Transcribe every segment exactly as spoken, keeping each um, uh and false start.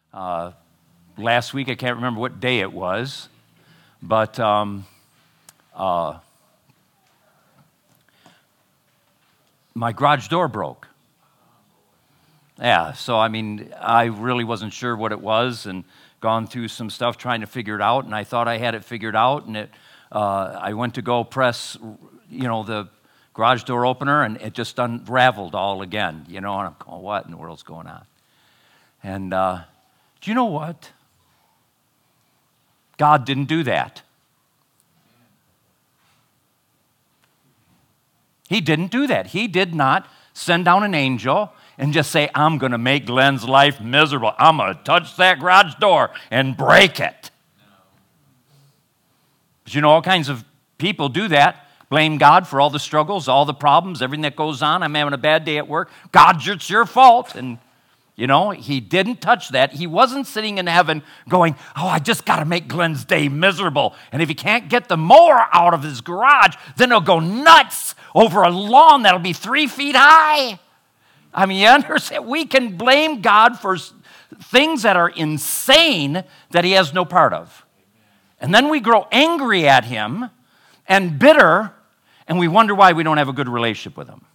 uh, last week. I can't remember what day it was, but um, uh, my garage door broke. Yeah, so I mean, I really wasn't sure what it was, and gone through some stuff trying to figure it out, and I thought I had it figured out, and it. Uh, I went to go press, you know, the garage door opener, and it just unraveled all again, you know, and I'm going, what in the world's going on? And uh, do you know what? God didn't do that. He didn't do that. He did not send down an angel and just say, I'm going to make Glenn's life miserable. I'm going to touch that garage door and break it. But you know, all kinds of people do that. Blame God for all the struggles, all the problems, everything that goes on. I'm having a bad day at work. God, it's your fault. And, you know, he didn't touch that. He wasn't sitting in heaven going, oh, I just got to make Glenn's day miserable. And if he can't get the mower out of his garage, then he'll go nuts over a lawn that'll be three feet high. I mean, you understand? We can blame God for things that are insane that he has no part of. And then we grow angry at him and bitter, and we wonder why we don't have a good relationship with him.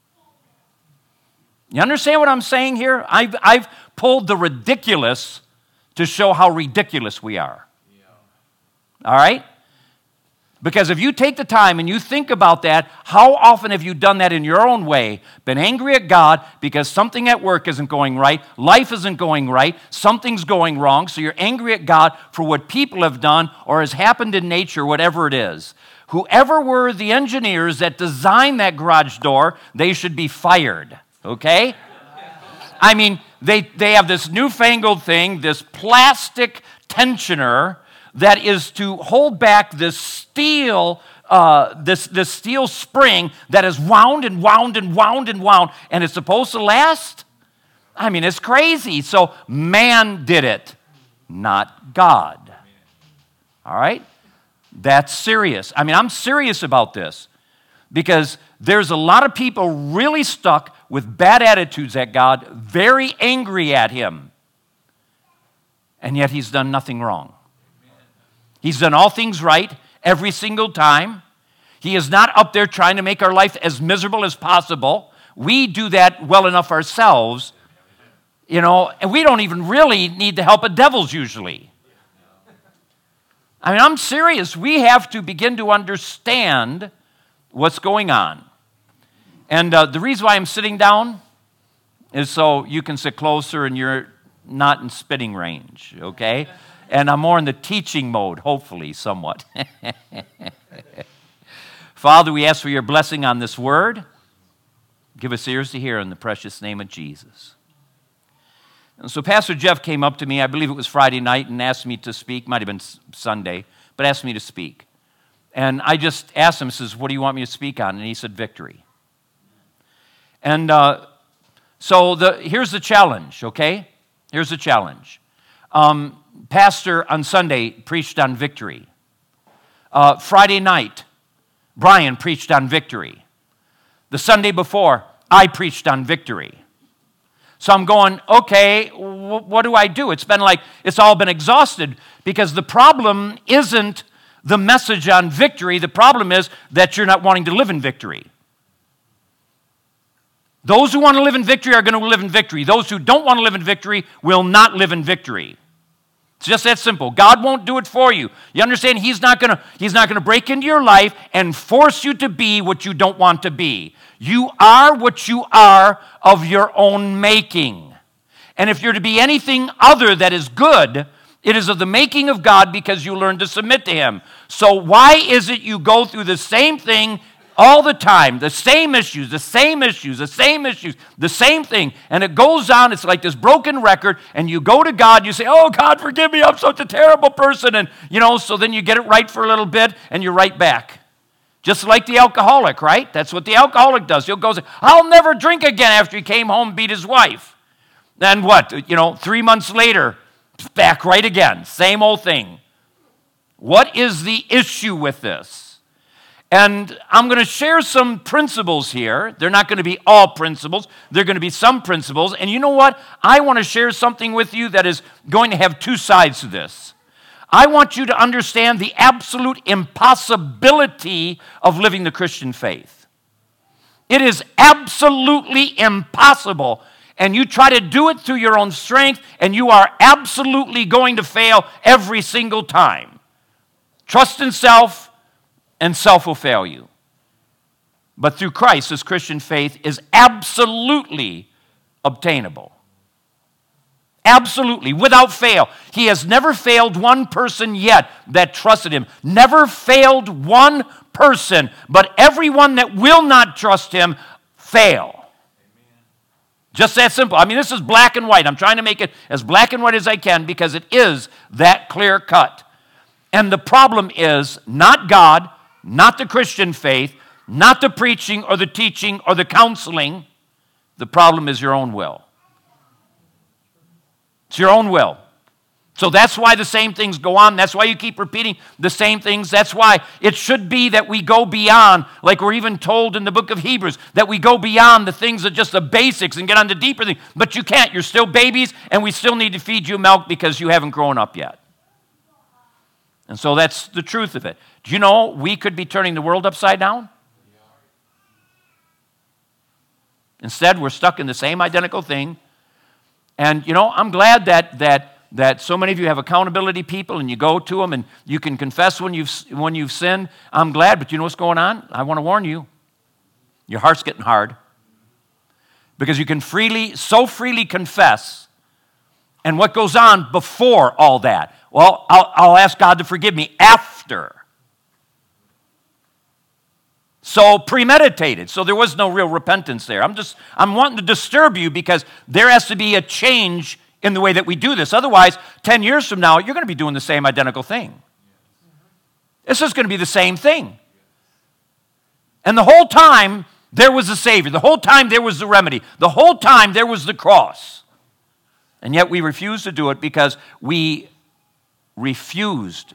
You understand what I'm saying here? I've, I've pulled the ridiculous to show how ridiculous we are. All right? Because if you take the time and you think about that, how often have you done that in your own way? Been angry at God because something at work isn't going right, life isn't going right, something's going wrong, so you're angry at God for what people have done or has happened in nature, whatever it is. Whoever were the engineers that designed that garage door, they should be fired, okay? I mean, they, they have this newfangled thing, this plastic tensioner that is to hold back this steel, uh, this, this steel spring that is wound and wound and wound and wound, and it's supposed to last? I mean, it's crazy. So man did it, not God. All right? That's serious. I mean, I'm serious about this because there's a lot of people really stuck with bad attitudes at God, very angry at him, and yet he's done nothing wrong. He's done all things right every single time. He is not up there trying to make our life as miserable as possible. We do that well enough ourselves, you know, and we don't even really need the help of devils usually. I mean, I'm serious. We have to begin to understand what's going on. And uh, the reason why I'm sitting down is so you can sit closer and you're not in spitting range, okay? And I'm more in the teaching mode, hopefully, somewhat. Father, we ask for your blessing on this word. Give us ears to hear in the precious name of Jesus. And so Pastor Jeff came up to me, I believe it was Friday night, and asked me to speak. Might have been Sunday, but asked me to speak. And I just asked him, says, what do you want me to speak on? And he said, victory. And uh, so the, here's the challenge, okay? Here's the challenge. Um, Pastor on Sunday preached on victory. Uh, Friday night, Brian preached on victory. The Sunday before, I preached on victory. So I'm going, okay, w- what do I do? It's been like, it's all been exhausted because the problem isn't the message on victory. The problem is that you're not wanting to live in victory. Those who want to live in victory are going to live in victory. Those who don't want to live in victory will not live in victory. It's just that simple. God won't do it for you. You understand? He's not going to, he's not going to break into your life and force you to be what you don't want to be. You are what you are of your own making. And if you're to be anything other that is good, it is of the making of God because you learn to submit to him. So why is it you go through the same thing all the time, the same issues, the same issues, the same issues, the same thing, and it goes on, it's like this broken record, and you go to God, you say, oh, God, forgive me, I'm such a terrible person, and, you know, so then you get it right for a little bit, and you're right back. Just like the alcoholic, right? That's what the alcoholic does. He'll go say, I'll never drink again after he came home and beat his wife. Then what? You know, three months later, back right again, same old thing. What is the issue with this? And I'm going to share some principles here. They're not going to be all principles. They're going to be some principles. And you know what? I want to share something with you that is going to have two sides to this. I want you to understand the absolute impossibility of living the Christian faith. It is absolutely impossible. And you try to do it through your own strength, and you are absolutely going to fail every single time. Trust in self, and self will fail you. But through Christ, this Christian faith is absolutely obtainable. Absolutely, without fail. He has never failed one person yet that trusted him. Never failed one person, but everyone that will not trust him, fail. Just that simple. I mean, this is black and white. I'm trying to make it as black and white as I can because it is that clear cut. And the problem is not God, not the Christian faith, not the preaching or the teaching or the counseling. The problem is your own will. It's your own will. So that's why the same things go on. That's why you keep repeating the same things. That's why it should be that we go beyond, like we're even told in the book of Hebrews, that we go beyond the things that just the basics and get on the deeper things. But you can't. You're still babies, and we still need to feed you milk because you haven't grown up yet. And so that's the truth of it. Do you know we could be turning the world upside down? Instead, we're stuck in the same identical thing. And, you know, I'm glad that that that so many of you have accountability people and you go to them and you can confess when you've, when you've sinned. I'm glad, but you know what's going on? I want to warn you. Your heart's getting hard. Because you can freely, so freely confess. And what goes on before all that? Well, I'll, I'll ask God to forgive me after. So premeditated. So there was no real repentance there. I'm just, I'm wanting to disturb you because there has to be a change in the way that we do this. Otherwise, ten years from now, you're going to be doing the same identical thing. It's just going to be the same thing. And the whole time, there was a Savior. The whole time, there was the remedy. The whole time, there was the cross. And yet we refuse to do it because we refused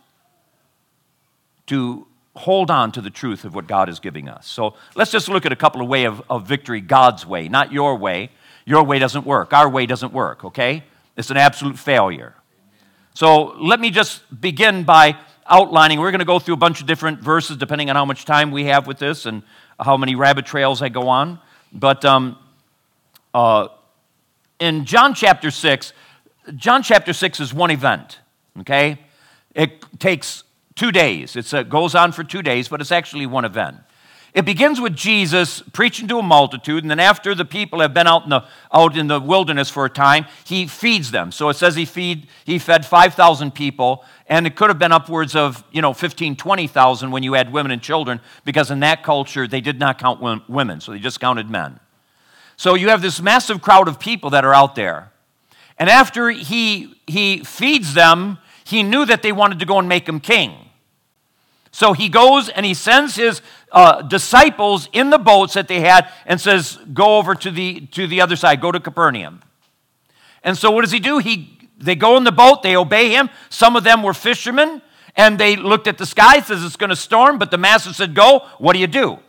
to hold on to the truth of what God is giving us. So let's just look at a couple of ways of, of victory God's way, not your way. Your way doesn't work. Our way doesn't work, okay? It's an absolute failure. So let me just begin by outlining. We're going to go through a bunch of different verses depending on how much time we have with this and how many rabbit trails I go on. But um, uh, in John chapter six, John chapter six is one event, okay? It takes two days. It's, it goes on for two days, but it's actually one event. It begins with Jesus preaching to a multitude, and then after the people have been out in the out in the wilderness for a time, he feeds them. So it says he feed he fed five thousand people, and it could have been upwards of, you know, fifteen, twenty thousand when you had women and children, because in that culture they did not count women, so they just counted men. So you have this massive crowd of people that are out there. And after he he feeds them, he knew that they wanted to go and make him king. So he goes and he sends his uh, disciples in the boats that they had and says, go over to the to the other side, go to Capernaum. And so what does he do? He They go in the boat, they obey him. Some of them were fishermen, and they looked at the sky, says it's going to storm, but the master said, go. What do you do?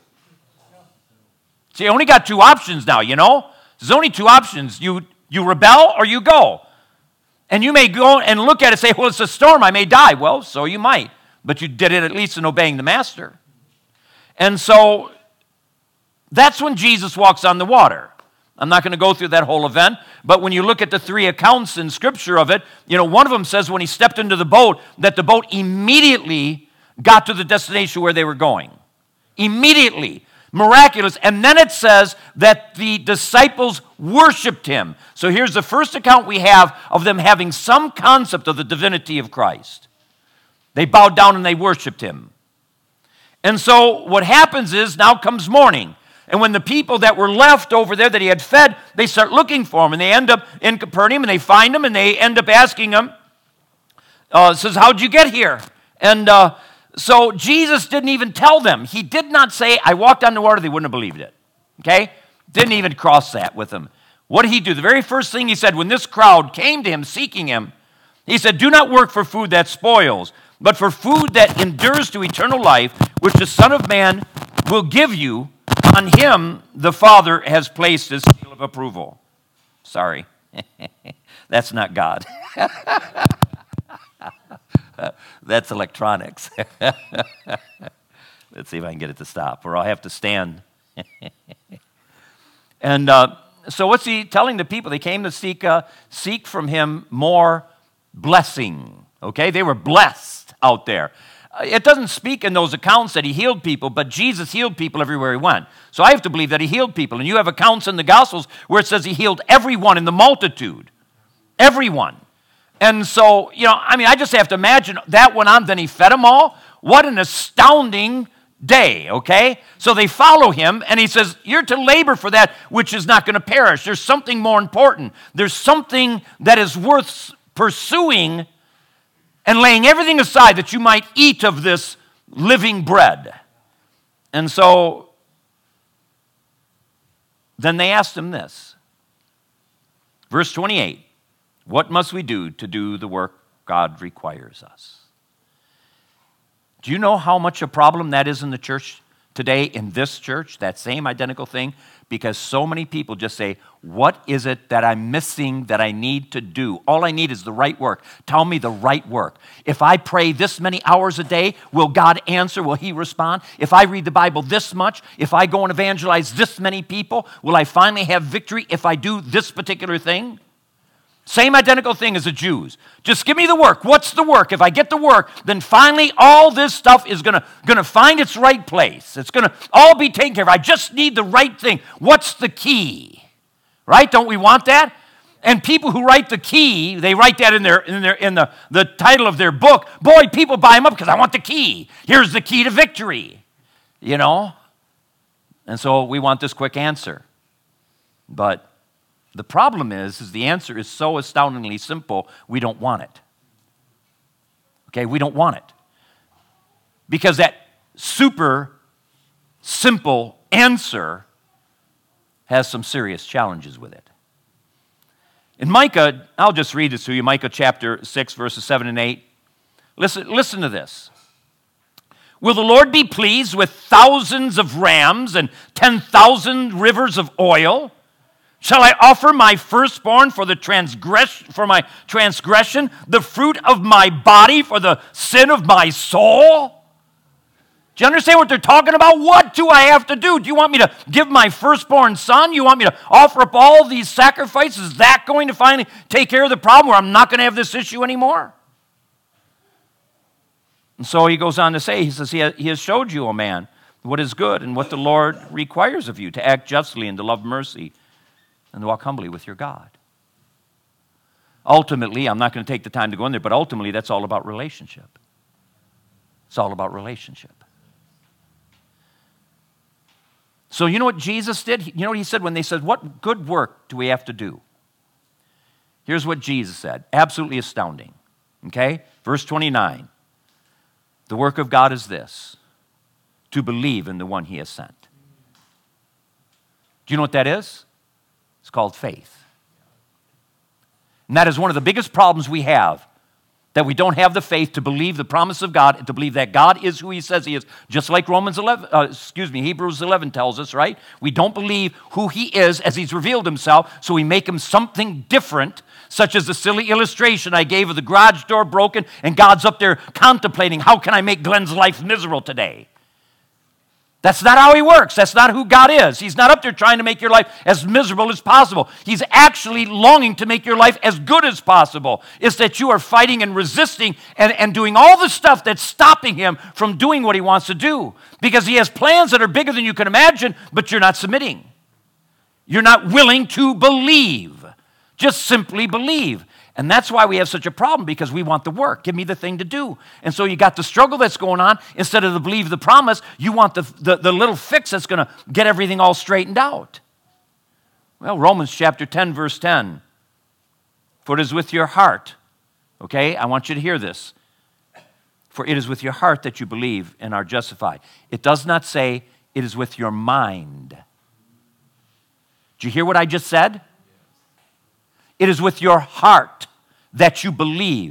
See, you only got two options now, you know? There's only two options. You, you rebel or you go. And you may go and look at it and say, well, it's a storm, I may die. Well, so you might. But you did it at least in obeying the master. And so that's when Jesus walks on the water. I'm not going to go through that whole event, but when you look at the three accounts in Scripture of it, you know, one of them says when he stepped into the boat, that the boat immediately got to the destination where they were going. Immediately. Miraculous. And then it says that the disciples worshiped him. So here's the first account we have of them having some concept of the divinity of Christ. They bowed down and they worshiped him. And so what happens is now comes morning. And when the people that were left over there that he had fed, they start looking for him. And they end up in Capernaum and they find him and they end up asking him, uh, says, how'd you get here? And uh, so Jesus didn't even tell them. He did not say, I walked on the water. They wouldn't have believed it. Okay? Didn't even cross that with them. What did he do? The very first thing he said when this crowd came to him seeking him, he said, do not work for food that spoils, but for food that endures to eternal life, which the Son of Man will give you. On him the Father has placed his seal of approval. Sorry, that's not God. That's electronics. Let's see if I can get it to stop, or I'll have to stand. And uh, so what's he telling the people? They came to seek, uh, seek from him more blessing. Okay, they were blessed out there. It doesn't speak in those accounts that he healed people, but Jesus healed people everywhere he went. So I have to believe that he healed people. And you have accounts in the Gospels where it says he healed everyone in the multitude. Everyone. And so, you know, I mean, I just have to imagine that went on, then he fed them all. What an astounding day, okay? So they follow him, and he says, you're to labor for that which is not going to perish. There's something more important. There's something that is worth pursuing and laying everything aside that you might eat of this living bread. And so then they asked him this. Verse twenty-eight, what must we do to do the work God requires us? Do you know how much a problem that is in the church today, in this church, that same identical thing? Because so many people just say, what is it that I'm missing that I need to do? All I need is the right work. Tell me the right work. If I pray this many hours a day, will God answer? Will he respond? If I read the Bible this much, if I go and evangelize this many people, will I finally have victory if I do this particular thing? Same identical thing as the Jews. Just give me the work. What's the work? If I get the work, then finally all this stuff is going to going to find its right place. It's going to all be taken care of. I just need the right thing. What's the key? Right? Don't we want that? And people who write the key, they write that in their in their in the, the title of their book. Boy, people buy them up because I want the key. Here's the key to victory. You know? And so we want this quick answer. But the problem is, is the answer is so astoundingly simple, we don't want it. Okay, we don't want it. Because that super simple answer has some serious challenges with it. In Micah, I'll just read this to you, Micah chapter six, verses seven and eight. Listen, listen to this. Will the Lord be pleased with thousands of rams and ten thousand rivers of oil? Shall I offer my firstborn for the transgress for my transgression, the fruit of my body for the sin of my soul? Do you understand what they're talking about? What do I have to do? Do you want me to give my firstborn son? You want me to offer up all these sacrifices? Is that going to finally take care of the problem where I'm not going to have this issue anymore? And so he goes on to say, he says, he has showed you, O man, what is good and what the Lord requires of you, to act justly and to love mercy, and to walk humbly with your God. Ultimately, I'm not going to take the time to go in there, but ultimately that's all about relationship. It's all about relationship. So you know what Jesus did? You know what he said when they said, what good work do we have to do? Here's what Jesus said. Absolutely astounding. Okay? Verse twenty-nine. The work of God is this, to believe in the one he has sent. Do you know what that is? It's called faith. And that is one of the biggest problems we have, that we don't have the faith to believe the promise of God and to believe that God is who he says he is, just like Romans eleven, uh, excuse me, Hebrews eleven tells us, right? We don't believe who he is as he's revealed himself, so we make him something different, such as the silly illustration I gave of the garage door broken, and God's up there contemplating, how can I make Glenn's life miserable today? That's not how he works. That's not who God is. He's not up there trying to make your life as miserable as possible. He's actually longing to make your life as good as possible. It's that you are fighting and resisting and, and doing all the stuff that's stopping him from doing what he wants to do. Because he has plans that are bigger than you can imagine, but you're not submitting. You're not willing to believe. Just simply believe. And that's why we have such a problem, because we want the work. Give me the thing to do. And so you got the struggle that's going on. Instead of the believe the promise, you want the, the, the little fix that's going to get everything all straightened out. Well, Romans chapter ten, verse ten. For it is with your heart. Okay, I want you to hear this. For it is with your heart that you believe and are justified. It does not say it is with your mind. Did you hear what I just said? It is with your heart that you believe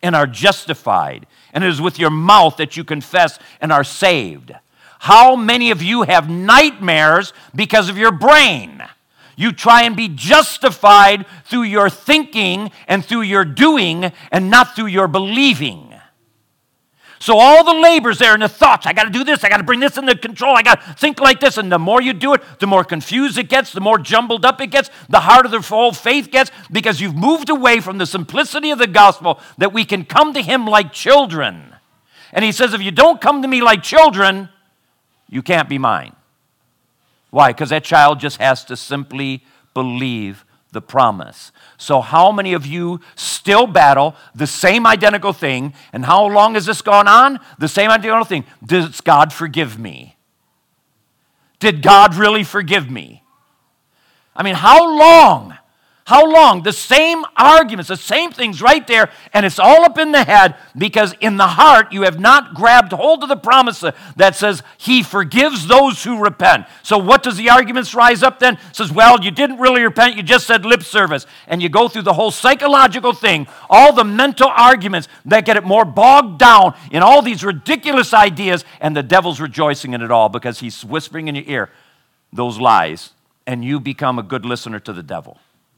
and are justified, and it is with your mouth that you confess and are saved. How many of you have nightmares because of your brain? You try and be justified through your thinking and through your doing and not through your believing. So all the labor's there and the thoughts, I got to do this, I got to bring this into control, I got to think like this, and the more you do it, the more confused it gets, the more jumbled up it gets, the harder the whole faith gets, because you've moved away from the simplicity of the gospel that we can come to him like children. And he says, if you don't come to me like children, you can't be mine. Why? Because that child just has to simply believe the promise. So how many of you still battle the same identical thing? And how long has this gone on? The same identical thing. Does God forgive me? Did God really forgive me? I mean, how long? How long? The same arguments, the same things right there, and it's all up in the head because in the heart you have not grabbed hold of the promise that says he forgives those who repent. So what does the arguments rise up then? It says, well, you didn't really repent, you just said lip service. And you go through the whole psychological thing, all the mental arguments that get it more bogged down in all these ridiculous ideas, and the devil's rejoicing in it all because he's whispering in your ear those lies, and you become a good listener to the devil.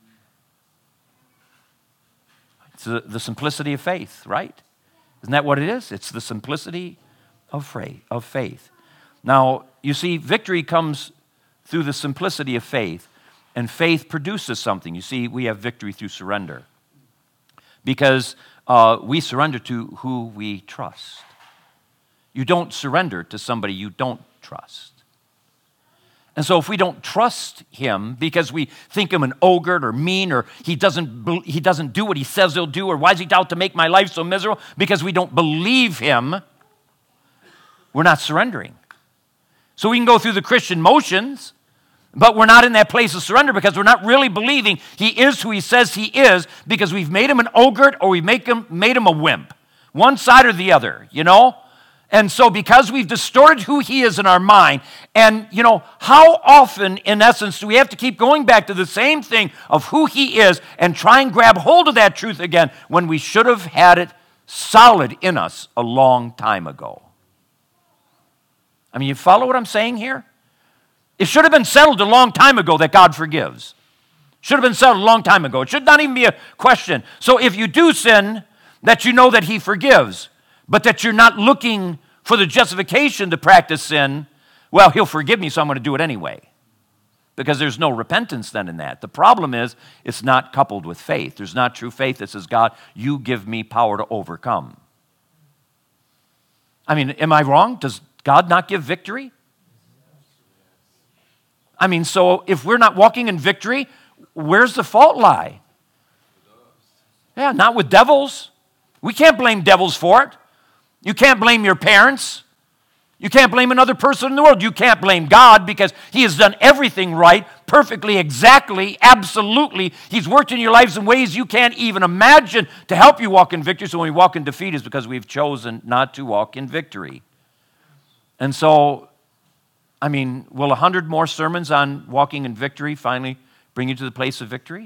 It's the, the simplicity of faith, right? Isn't that what it is? It's the simplicity of faith, of faith. Now, you see, victory comes through the simplicity of faith, and faith produces something. You see, we have victory through surrender because uh, we surrender to who we trust. You don't surrender to somebody you don't trust. And so if we don't trust him because we think him an ogre or mean or he doesn't, he doesn't do what he says he'll do or why is he out to make my life so miserable, because we don't believe him, we're not surrendering. So we can go through the Christian motions, but we're not in that place of surrender because we're not really believing he is who he says he is, because we've made him an ogre or we've make him, made him a wimp. One side or the other, you know? And so because we've distorted who he is in our mind, and, you know, how often, in essence, do we have to keep going back to the same thing of who he is and try and grab hold of that truth again when we should have had it solid in us a long time ago? I mean, you follow what I'm saying here? It should have been settled a long time ago that God forgives. Should have been settled a long time ago. It should not even be a question. So if you do sin, that you know that he forgives, but that you're not looking for the justification to practice sin, well, he'll forgive me, so I'm going to do it anyway. Because there's no repentance then in that. The problem is, it's not coupled with faith. There's not true faith that says, God, you give me power to overcome. I mean, am I wrong? Does God not give victory? I mean, so if we're not walking in victory, where's the fault lie? Yeah, not with devils. We can't blame devils for it. You can't blame your parents. You can't blame another person in the world. You can't blame God because he has done everything right, perfectly, exactly, absolutely. He's worked in your lives in ways you can't even imagine to help you walk in victory. So when we walk in defeat, it's because we've chosen not to walk in victory. And so, I mean, will a hundred more sermons on walking in victory finally bring you to the place of victory?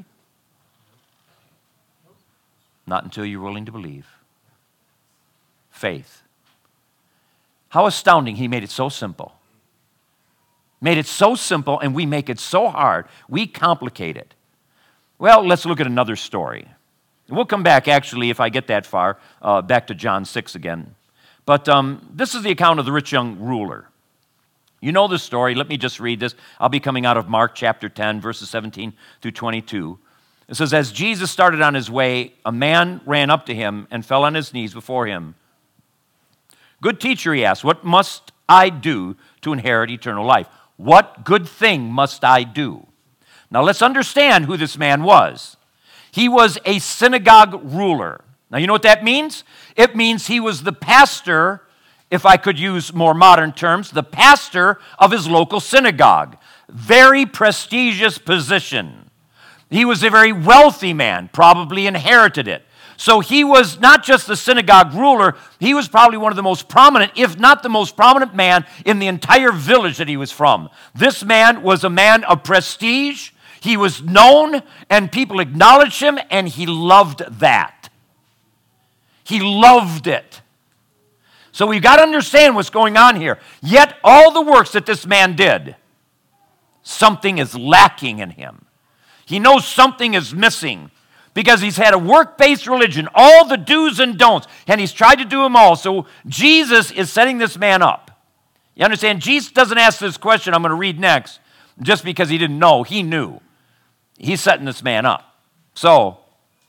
Not until you're willing to believe. Faith. How astounding he made it so simple. Made it so simple, and we make it so hard. We complicate it. Well, let's look at another story. We'll come back, actually, if I get that far, uh, back to John six again. But um, this is the account of the rich young ruler. You know the story. Let me just read this. I'll be coming out of Mark chapter ten, verses seventeen through twenty-two. It says, as Jesus started on his way, a man ran up to him and fell on his knees before him. Good teacher, he asked, what must I do to inherit eternal life? What good thing must I do? Now let's understand who this man was. He was a synagogue ruler. Now you know what that means? It means he was the pastor, if I could use more modern terms, the pastor of his local synagogue. Very prestigious position. He was a very wealthy man, probably inherited it. So he was not just the synagogue ruler, he was probably one of the most prominent, if not the most prominent man in the entire village that he was from. This man was a man of prestige. He was known, and people acknowledged him, and he loved that. He loved it. So we've got to understand what's going on here. Yet all the works that this man did, something is lacking in him. He knows something is missing because he's had a work-based religion, all the do's and don'ts, and he's tried to do them all. So Jesus is setting this man up. You understand? Jesus doesn't ask this question I'm going to read next just because he didn't know. He knew. He's setting this man up. So,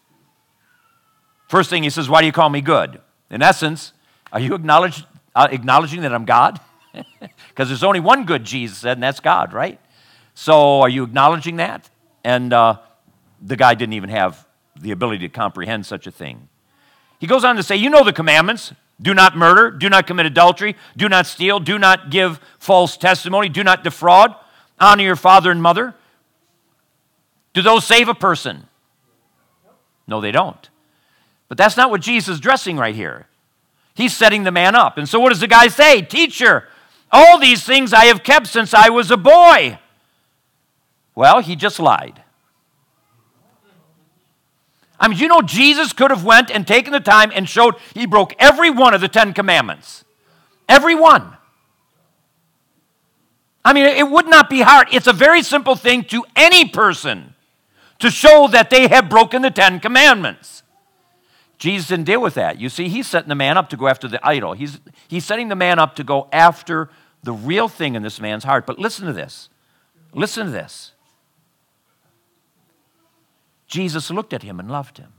first thing he says, why do you call me good? In essence, are you acknowledge, uh, acknowledging that I'm God? Because there's only one good, Jesus said, and that's God, right? So are you acknowledging that? And uh, the guy didn't even have the ability to comprehend such a thing. He goes on to say, you know the commandments. Do not murder, do not commit adultery, do not steal, do not give false testimony, do not defraud, honor your father and mother. Do those save a person? No, they don't. But that's not what Jesus is addressing right here. He's setting the man up. And so what does the guy say? Teacher, all these things I have kept since I was a boy. Well, he just lied. I mean, you know, Jesus could have went and taken the time and showed he broke every one of the Ten Commandments. Every one. I mean, it would not be hard. It's a very simple thing to any person to show that they have broken the Ten Commandments. Jesus didn't deal with that. You see, he's setting the man up to go after the idol. He's, he's setting the man up to go after the real thing in this man's heart. But listen to this. Listen to this. Jesus looked at him and loved him.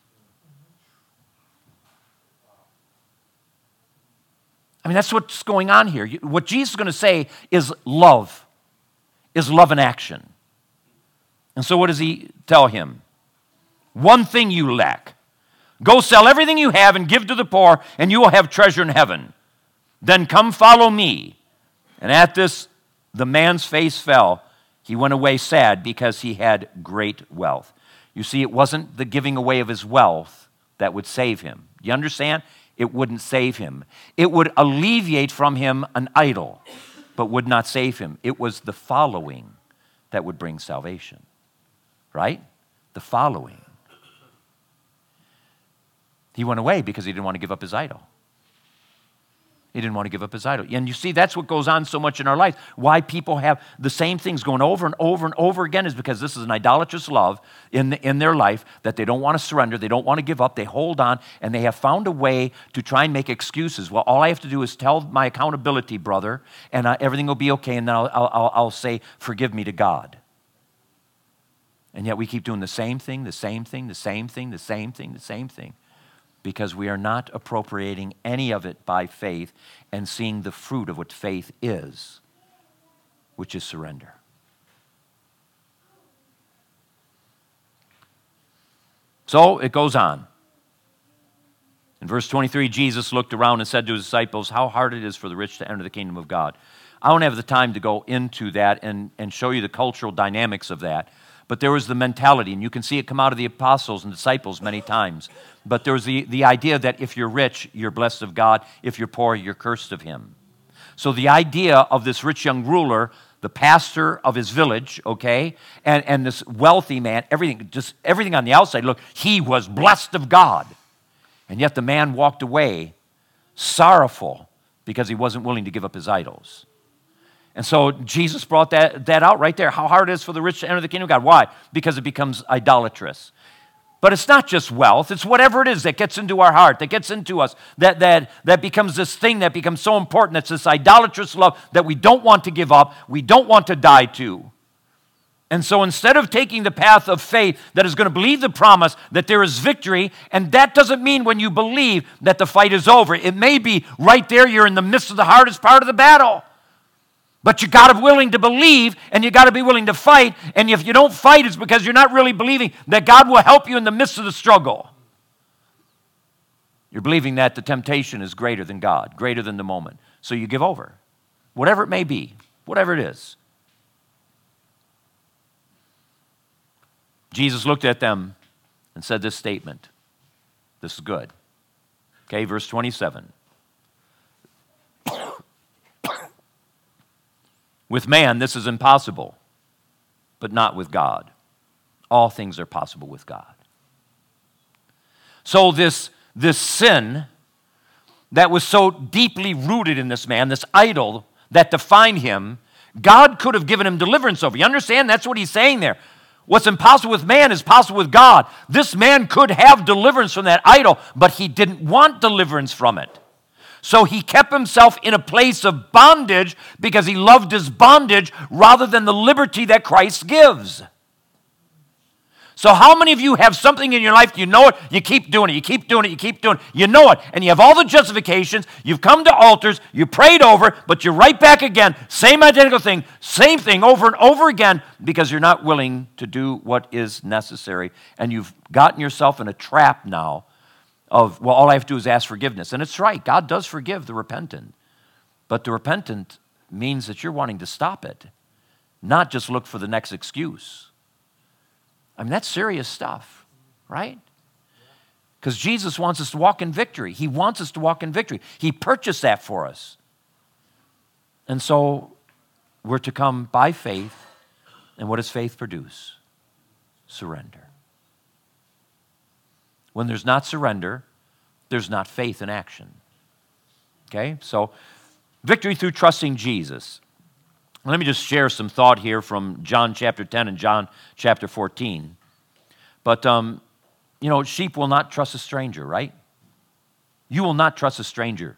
I mean, that's what's going on here. What Jesus is going to say is love, is love in action. And so what does he tell him? One thing you lack. Go sell everything you have and give to the poor, and you will have treasure in heaven. Then come follow me. And at this, the man's face fell. He went away sad because he had great wealth. You see, it wasn't the giving away of his wealth that would save him. You understand? It wouldn't save him. It would alleviate from him an idol, but would not save him. It was the following that would bring salvation. Right? The following. He went away because he didn't want to give up his idol. He didn't want to give up his idol. And you see, that's what goes on so much in our life. Why people have the same things going over and over and over again is because this is an idolatrous love in, the, in their life that they don't want to surrender, they don't want to give up, they hold on, and they have found a way to try and make excuses. Well, all I have to do is tell my accountability brother, and uh, everything will be okay, and then I'll, I'll, I'll say, forgive me to God. And yet we keep doing the same thing, the same thing, the same thing, the same thing, the same thing. Because we are not appropriating any of it by faith and seeing the fruit of what faith is, which is surrender. So it goes on. In verse twenty-three, Jesus looked around and said to his disciples, how hard it is for the rich to enter the kingdom of God. I don't have the time to go into that and, and show you the cultural dynamics of that. But there was the mentality, and you can see it come out of the apostles and disciples many times. But there was the, the idea that if you're rich, you're blessed of God. If you're poor, you're cursed of him. So the idea of this rich young ruler, the pastor of his village, okay, and, and this wealthy man, everything, just everything on the outside, look, he was blessed of God. And yet the man walked away sorrowful because he wasn't willing to give up his idols. And so Jesus brought that, that out right there, how hard it is for the rich to enter the kingdom of God. Why? Because it becomes idolatrous. But it's not just wealth. It's whatever it is that gets into our heart, that gets into us, that, that, that becomes this thing that becomes so important. It's this idolatrous love that we don't want to give up, we don't want to die to. And so instead of taking the path of faith that is going to believe the promise that there is victory, and that doesn't mean when you believe that the fight is over. It may be right there, you're in the midst of the hardest part of the battle. But you got to be willing to believe, and you got to be willing to fight. And if you don't fight, it's because you're not really believing that God will help you in the midst of the struggle. You're believing that the temptation is greater than God, greater than the moment. So you give over, whatever it may be, whatever it is. Jesus looked at them and said this statement. This is good. Okay, verse twenty-seven. With man, this is impossible, but not with God. All things are possible with God. So this this sin that was so deeply rooted in this man, this idol that defined him, God could have given him deliverance over. You understand? That's what he's saying there. What's impossible with man is possible with God. This man could have deliverance from that idol, but he didn't want deliverance from it. So he kept himself in a place of bondage because he loved his bondage rather than the liberty that Christ gives. So how many of you have something in your life, you know it, you keep doing it, you keep doing it, you keep doing it, you know it, and you have all the justifications, you've come to altars, you prayed over, but you're right back again, same identical thing, same thing over and over again, because you're not willing to do what is necessary, and you've gotten yourself in a trap now of, well, all I have to do is ask forgiveness. And it's right, God does forgive the repentant, but the repentant means that you're wanting to stop it, not just look for the next excuse. I mean, that's serious stuff, right? Because Jesus wants us to walk in victory. He wants us to walk in victory. He purchased that for us. And so we're to come by faith. And what does faith produce? Surrender. When there's not surrender, there's not faith in action. Okay? So victory through trusting Jesus. Let me just share some thought here from John chapter ten and John chapter fourteen. But, um, you know, sheep will not trust a stranger, right? You will not trust a stranger.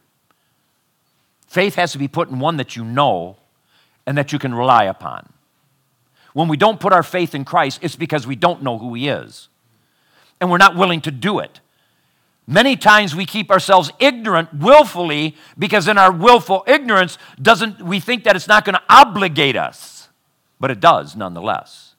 Faith has to be put in one that you know and that you can rely upon. When we don't put our faith in Christ, it's because we don't know who he is. And we're not willing to do it. Many times we keep ourselves ignorant willfully because in our willful ignorance, doesn't we think that it's not going to obligate us, but it does nonetheless.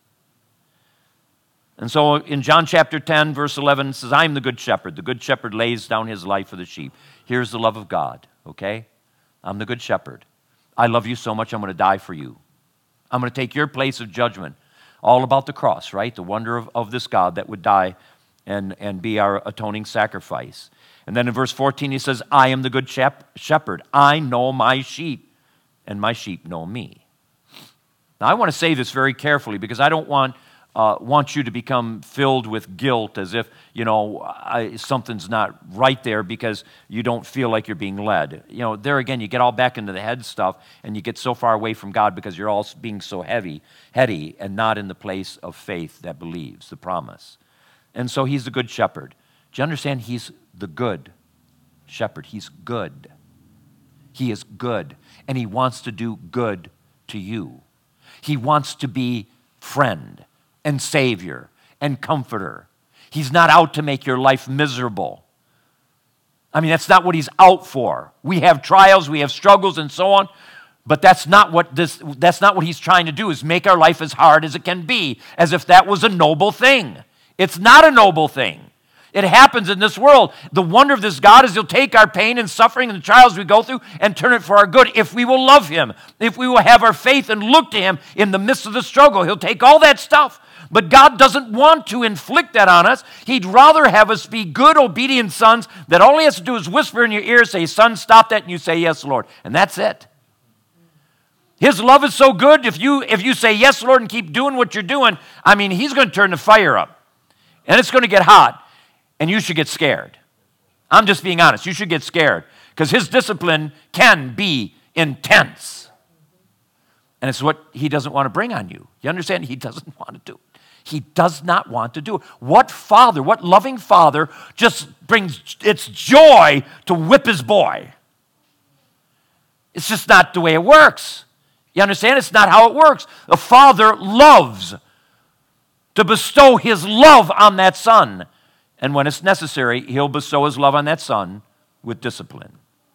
And so in John chapter ten, verse eleven, it says, I am the good shepherd. The good shepherd lays down his life for the sheep. Here's the love of God, okay? I'm the good shepherd. I love you so much, I'm going to die for you. I'm going to take your place of judgment. All about the cross, right? The wonder of, of this God that would die And, and be our atoning sacrifice. And then in verse fourteen, he says, I am the good shepherd. I know my sheep, and my sheep know me. Now, I want to say this very carefully because I don't want, uh, want you to become filled with guilt as if, you know, I, something's not right there because you don't feel like you're being led. You know, there again, you get all back into the head stuff, and you get so far away from God because you're all being so heavy, heady, and not in the place of faith that believes the promise. And so he's the good shepherd. Do you understand? He's the good shepherd. He's good. He is good. And he wants to do good to you. He wants to be friend and savior and comforter. He's not out to make your life miserable. I mean, that's not what he's out for. We have trials, we have struggles and so on. But that's not what this that's not what he's trying to do, is make our life as hard as it can be, as if that was a noble thing. It's not a noble thing. It happens in this world. The wonder of this God is he'll take our pain and suffering and the trials we go through and turn it for our good if we will love him, if we will have our faith and look to him in the midst of the struggle. He'll take all that stuff. But God doesn't want to inflict that on us. He'd rather have us be good, obedient sons that all he has to do is whisper in your ear, say, son, stop that, and you say, yes, Lord. And that's it. His love is so good, if you, if you say, yes, Lord, and keep doing what you're doing, I mean, he's going to turn the fire up. And it's going to get hot, and you should get scared. I'm just being honest. You should get scared because his discipline can be intense. And it's what he doesn't want to bring on you. You understand? He doesn't want to do it. He does not want to do it. What father, what loving father just brings its joy to whip his boy? It's just not the way it works. You understand? It's not how it works. A father loves to bestow his love on that son. And when it's necessary, he'll bestow his love on that son with discipline.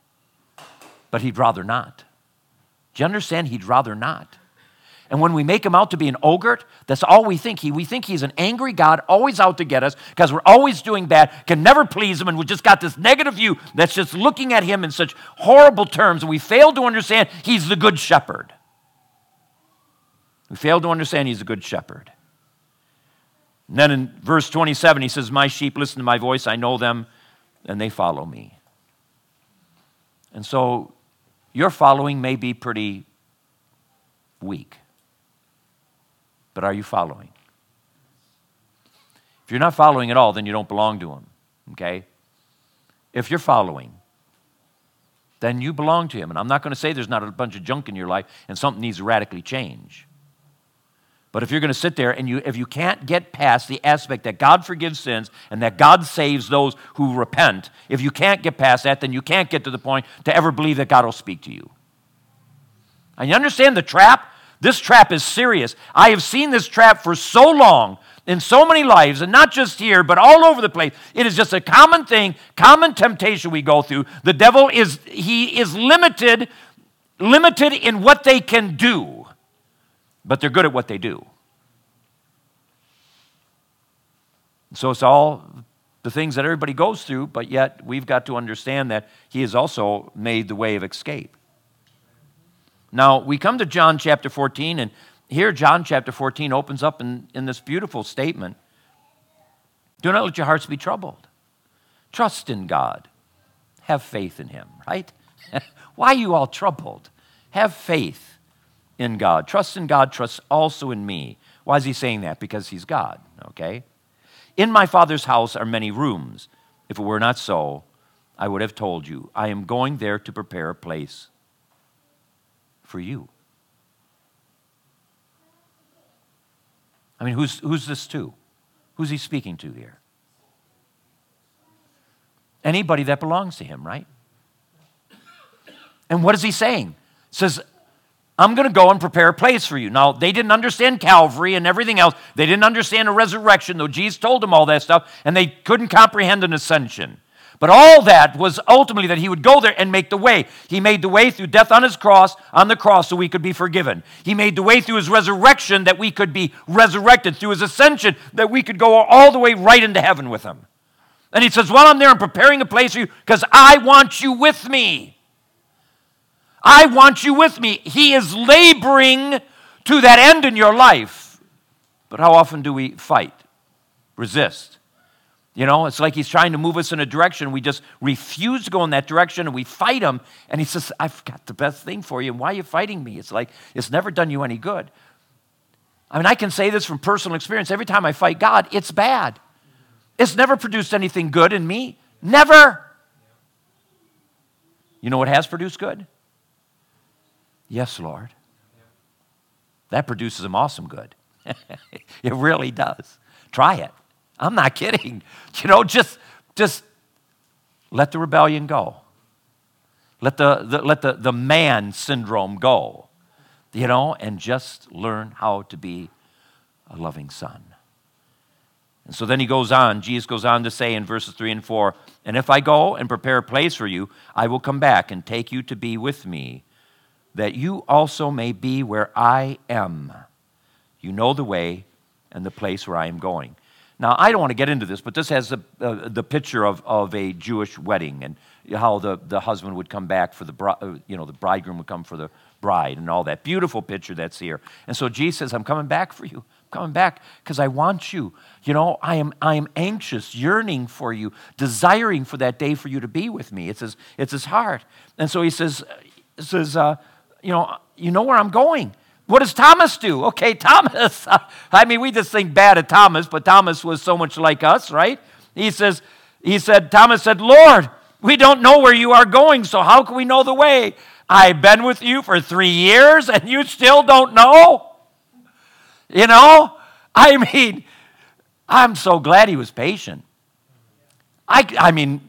But he'd rather not. Do you understand? He'd rather not. And when we make him out to be an ogre, that's all we think. He, we think he's an angry God, always out to get us, because we're always doing bad, can never please him, and we just got this negative view that's just looking at him in such horrible terms, and we fail to understand he's the good shepherd. We fail to understand he's the good shepherd. And then in verse twenty-seven, he says, my sheep listen to my voice, I know them, and they follow me. And so your following may be pretty weak, but are you following? If you're not following at all, then you don't belong to him, okay? if you're following, then you belong to him. And I'm not going to say there's not a bunch of junk in your life and something needs to radically change. But if you're going to sit there and you, if you can't get past the aspect that God forgives sins and that God saves those who repent, if you can't get past that, then you can't get to the point to ever believe that God will speak to you. And you understand the trap? This trap is serious. I have seen this trap for so long in so many lives, and not just here, but all over the place. It is just a common thing, common temptation we go through. The devil is, he is limited, limited in what they can do, but they're good at what they do. So it's all the things that everybody goes through, but yet we've got to understand that he has also made the way of escape. Now, we come to John chapter fourteen, and here John chapter fourteen opens up in, in this beautiful statement. Do not let your hearts be troubled. Trust in God. Have faith in him, right? Why are you all troubled? Have faith in God. Trust in God, trust also in me. Why is he saying that? Because he's God, okay? In my Father's house are many rooms. If it were not so, I would have told you. I am going there to prepare a place for you. I mean, who's, who's this to? Who's he speaking to here? Anybody that belongs to him, right? And what is he saying? He says, I'm going to go and prepare a place for you. Now, they didn't understand Calvary and everything else. They didn't understand a resurrection, though Jesus told them all that stuff, and they couldn't comprehend an ascension. But all that was ultimately that he would go there and make the way. He made the way through death on his cross, on the cross, so we could be forgiven. He made the way through his resurrection that we could be resurrected, through his ascension that we could go all the way right into heaven with him. And he says, well, I'm there, I'm preparing a place for you because I want you with me. I want you with me. He is laboring to that end in your life. But how often do we fight, resist? You know, it's like he's trying to move us in a direction. We just refuse to go in that direction, and we fight him. And he says, I've got the best thing for you. And why are you fighting me? It's like, it's never done you any good. I mean, I can say this from personal experience. Every time I fight God, it's bad. It's never produced anything good in me. Never. You know what has produced good? Yes, Lord. That produces some awesome good. It really does. Try it. I'm not kidding. You know, just, just let the rebellion go. Let the, the, let the, the man syndrome go, you know, and just learn how to be a loving son. And so then he goes on, Jesus goes on to say in verses three and four, and if I go and prepare a place for you, I will come back and take you to be with me, that you also may be where I am. You know the way and the place where I am going. Now, I don't want to get into this, but this has the, uh, the picture of, of a Jewish wedding and how the, the husband would come back for the bride, uh, you know, the bridegroom would come for the bride and all that. Beautiful picture that's here. And so Jesus says, I'm coming back for you. I'm coming back because I want you. You know, I am I am anxious, yearning for you, desiring for that day for you to be with me. It's his, it's his heart. And so he says, he says uh, you know, you know where I'm going. What does Thomas do? Okay, Thomas, I mean, we just think bad of Thomas, but Thomas was so much like us, right? He says, he said, Thomas said, Lord, we don't know where you are going, so how can we know the way? I've been with you for three years and you still don't know? You know? I mean, I'm so glad he was patient. I, I mean,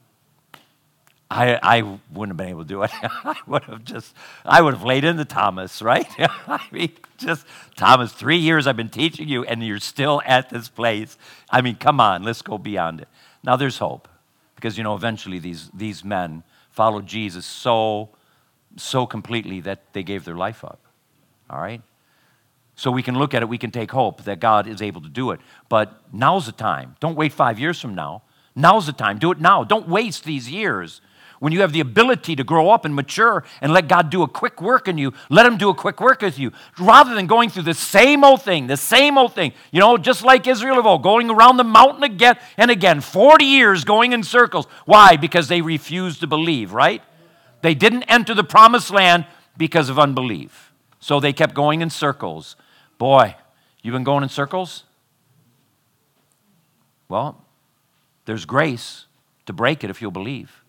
I, I wouldn't have been able to do it. I would have just, I would have laid into Thomas, right? I mean, just, Thomas, three years I've been teaching you, and you're still at this place. I mean, come on, let's go beyond it. Now, there's hope, because, you know, eventually these, these men followed Jesus so, so completely that they gave their life up, all right? So we can look at it, we can take hope that God is able to do it. But now's the time. Don't wait five years from now. Now's the time. Do it now. Don't waste these years. When you have the ability to grow up and mature and let God do a quick work in you, let him do a quick work with you, rather than going through the same old thing, the same old thing. You know, just like Israel of old, going around the mountain again and again, forty years going in circles. Why? Because they refused to believe, right? They didn't enter the promised land because of unbelief. So they kept going in circles. Boy, you've been going in circles? Well, there's grace. to break it if you'll believe.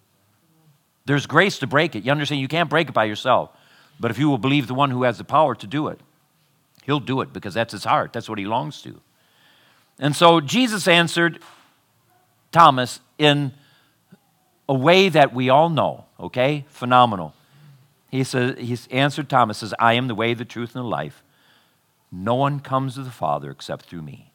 There's grace to break it. You understand? You can't break it by yourself. But if you will believe the one who has the power to do it, he'll do it because that's his heart. That's what he longs to. And so Jesus answered Thomas in a way that we all know, okay? Phenomenal. He says, he's answered Thomas, says, I am the way, the truth, and the life. No one comes to the Father except through me.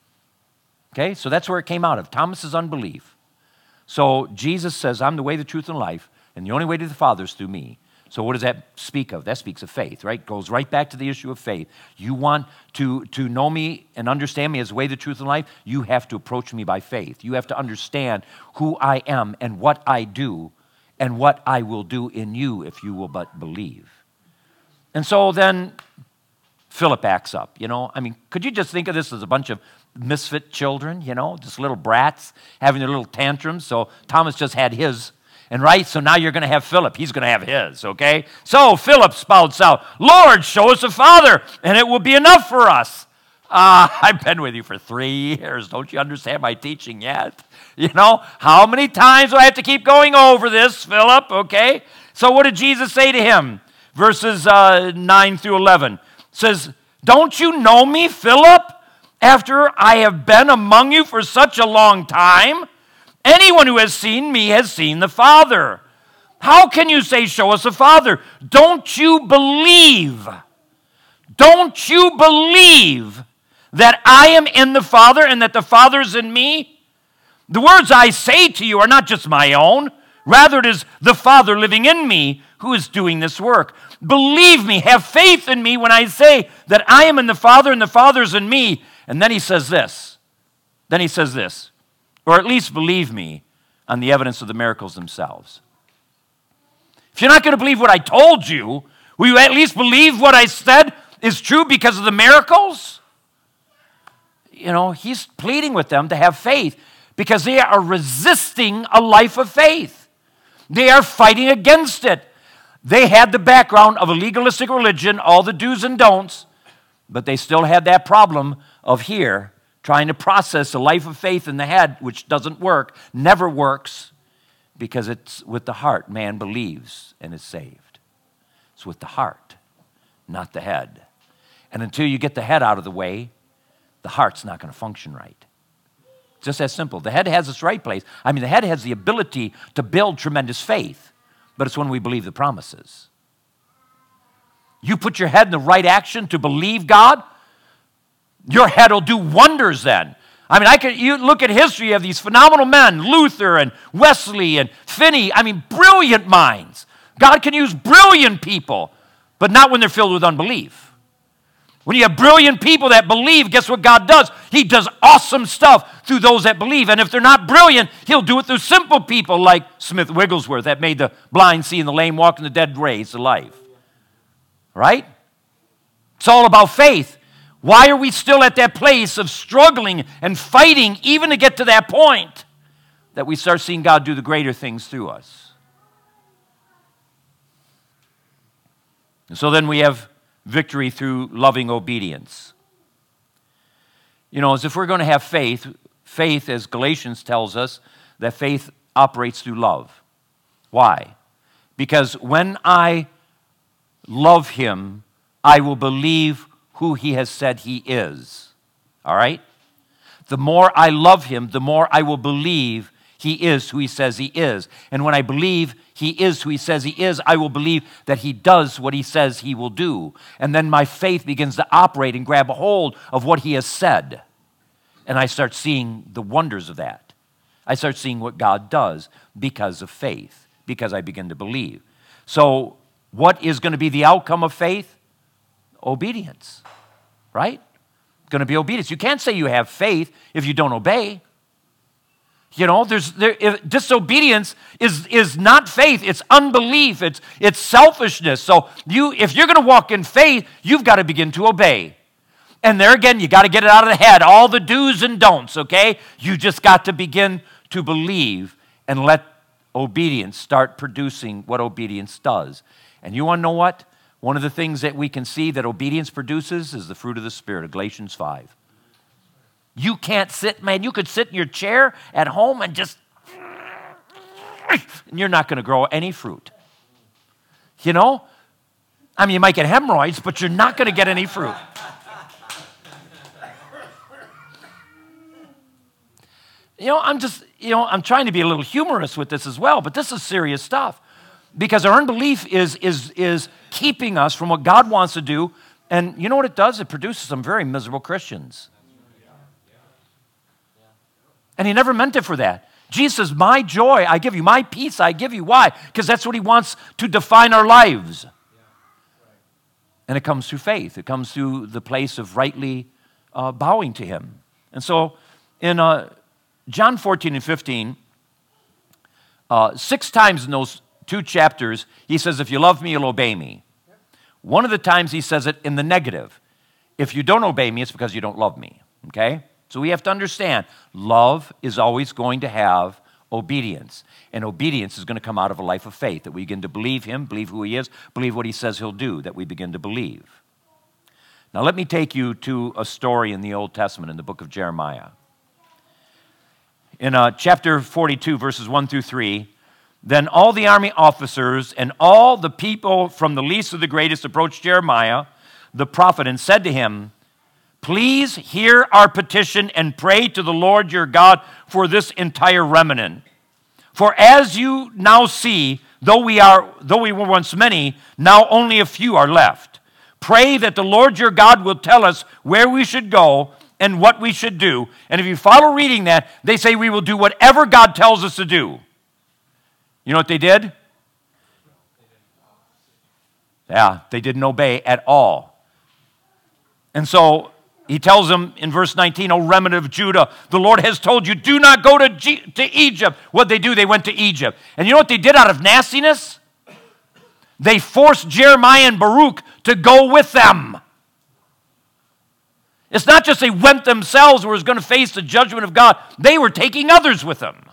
Okay, so that's where it came out of, Thomas's unbelief. So Jesus says, I'm the way, the truth, and life, and the only way to the Father is through me. So what does that speak of? That speaks of faith, right? Goes right back to the issue of faith. You want to, to know me and understand me as the way, the truth, and life, you have to approach me by faith. You have to understand who I am and what I do and what I will do in you if you will but believe. And so then Philip acts up, you know. I mean, could you just think of this as a bunch of misfit children, you know, just little brats having their little tantrums? So Thomas just had his, and right, so now you're going to have Philip. He's going to have his, okay? So Philip spouts out, Lord, show us the Father, and it will be enough for us. Uh, I've been with you for three years. Don't you understand my teaching yet? You know, how many times do I have to keep going over this, Philip, okay? So what did Jesus say to him? Verses uh, nine through eleven says, don't you know me, Philip, after I have been among you for such a long time? Anyone who has seen me has seen the Father. How can you say, show us the Father? Don't you believe? Don't you believe that I am in the Father and that the Father is in me? The words I say to you are not just my own. Rather, it is the Father living in me who is doing this work. Believe me, have faith in me when I say that I am in the Father and the Father is in me. And then he says this. Then he says this. Or at least believe me on the evidence of the miracles themselves. If you're not going to believe what I told you, will you at least believe what I said is true because of the miracles? You know, he's pleading with them to have faith because they are resisting a life of faith. They are fighting against it. They had the background of a legalistic religion, all the do's and don'ts, but they still had that problem of here, trying to process a life of faith in the head, which doesn't work, never works, because it's with the heart man believes and is saved. It's with the heart, not the head. And until you get the head out of the way, the heart's not going to function right. Just as simple. The head has its right place. I mean, the head has the ability to build tremendous faith, but it's when we believe the promises. You put your head in the right action to believe God, your head will do wonders then. I mean, I could, you look at history of these phenomenal men, Luther and Wesley and Finney. I mean, brilliant minds. God can use brilliant people, but not when they're filled with unbelief. When you have brilliant people that believe, guess what God does? He does awesome stuff through those that believe. And if they're not brilliant, he'll do it through simple people like Smith Wigglesworth that made the blind see and the lame walk and the dead raised to life. Right? It's all about faith. Why are we still at that place of struggling and fighting even to get to that point that we start seeing God do the greater things through us? And so then we have victory through loving obedience. You know, as if we're going to have faith, faith, as Galatians tells us, that faith operates through love. Why? Because when I love him, I will believe who he has said he is. All right? The more I love him, the more I will believe he is who he says he is. And when I believe he is who he says he is, I will believe that he does what he says he will do. And then my faith begins to operate and grab a hold of what he has said. And I start seeing the wonders of that. I start seeing what God does because of faith, because I begin to believe. So what is going to be the outcome of faith? Obedience, right? It's going to be obedience. You can't say you have faith if you don't obey. You know, there's there, if, disobedience is, is not faith. It's unbelief. It's, it's selfishness. So you, if you're going to walk in faith, you've got to begin to obey. And there again, you got to get it out of the head. All the do's and don'ts, okay? You just got to begin to believe and let obedience start producing what obedience does. And you want to know what? One of the things that we can see that obedience produces is the fruit of the Spirit, Galatians five. You can't sit, man, you could sit in your chair at home and just and you're not going to grow any fruit. You know? I mean, you might get hemorrhoids, but you're not going to get any fruit. You know, I'm just, you know, I'm trying to be a little humorous with this as well, but this is serious stuff. Because our unbelief is, is, is keeping us from what God wants to do. And you know what it does? It produces some very miserable Christians. And he never meant it for that. Jesus says, my joy I give you, my peace I give you. Why? Because that's what he wants to define our lives. And it comes through faith. It comes through the place of rightly uh, bowing to him. And so in uh, John fourteen and fifteen, uh, six times in those two chapters, he says, if you love me, you'll obey me. One of the times he says it in the negative. If you don't obey me, it's because you don't love me. Okay? So we have to understand, love is always going to have obedience. And obedience is going to come out of a life of faith, that we begin to believe him, believe who he is, believe what he says he'll do, that we begin to believe. Now let me take you to a story in the Old Testament, in the book of Jeremiah. In uh, chapter forty-two, verses one through three, then all the army officers and all the people from the least to the greatest approached Jeremiah, the prophet, and said to him, please hear our petition and pray to the Lord your God for this entire remnant. For as you now see, though we are, though we were once many, now only a few are left. Pray that the Lord your God will tell us where we should go and what we should do. And if you follow reading that, they say we will do whatever God tells us to do. You know what they did? Yeah, they didn't obey at all. And so he tells them in verse nineteen, O remnant of Judah, the Lord has told you, do not go to, G- to Egypt. What did they do? They went to Egypt. And you know what they did out of nastiness? They forced Jeremiah and Baruch to go with them. It's not just they went themselves or was going to face the judgment of God. They were taking others with them.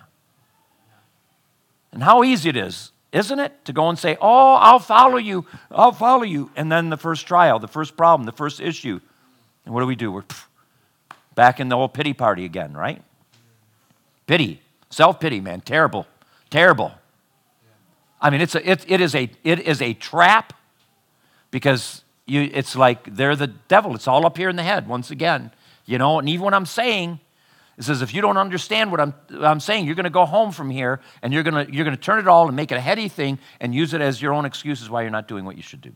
And how easy it is, isn't it, to go and say, oh, I'll follow you, I'll follow you. And then the first trial, the first problem, the first issue. And what do we do? We're pff, back in the old pity party again, right? Pity, self-pity, man, terrible, terrible. I mean, it's a, it, it is a, it is a trap because you, it's like they're the devil. It's all up here in the head once again, you know. And even when I'm saying, it says if you don't understand what I'm, what I'm saying, you're going to go home from here and you're going to you're going to turn it all and make it a heady thing and use it as your own excuses why you're not doing what you should do.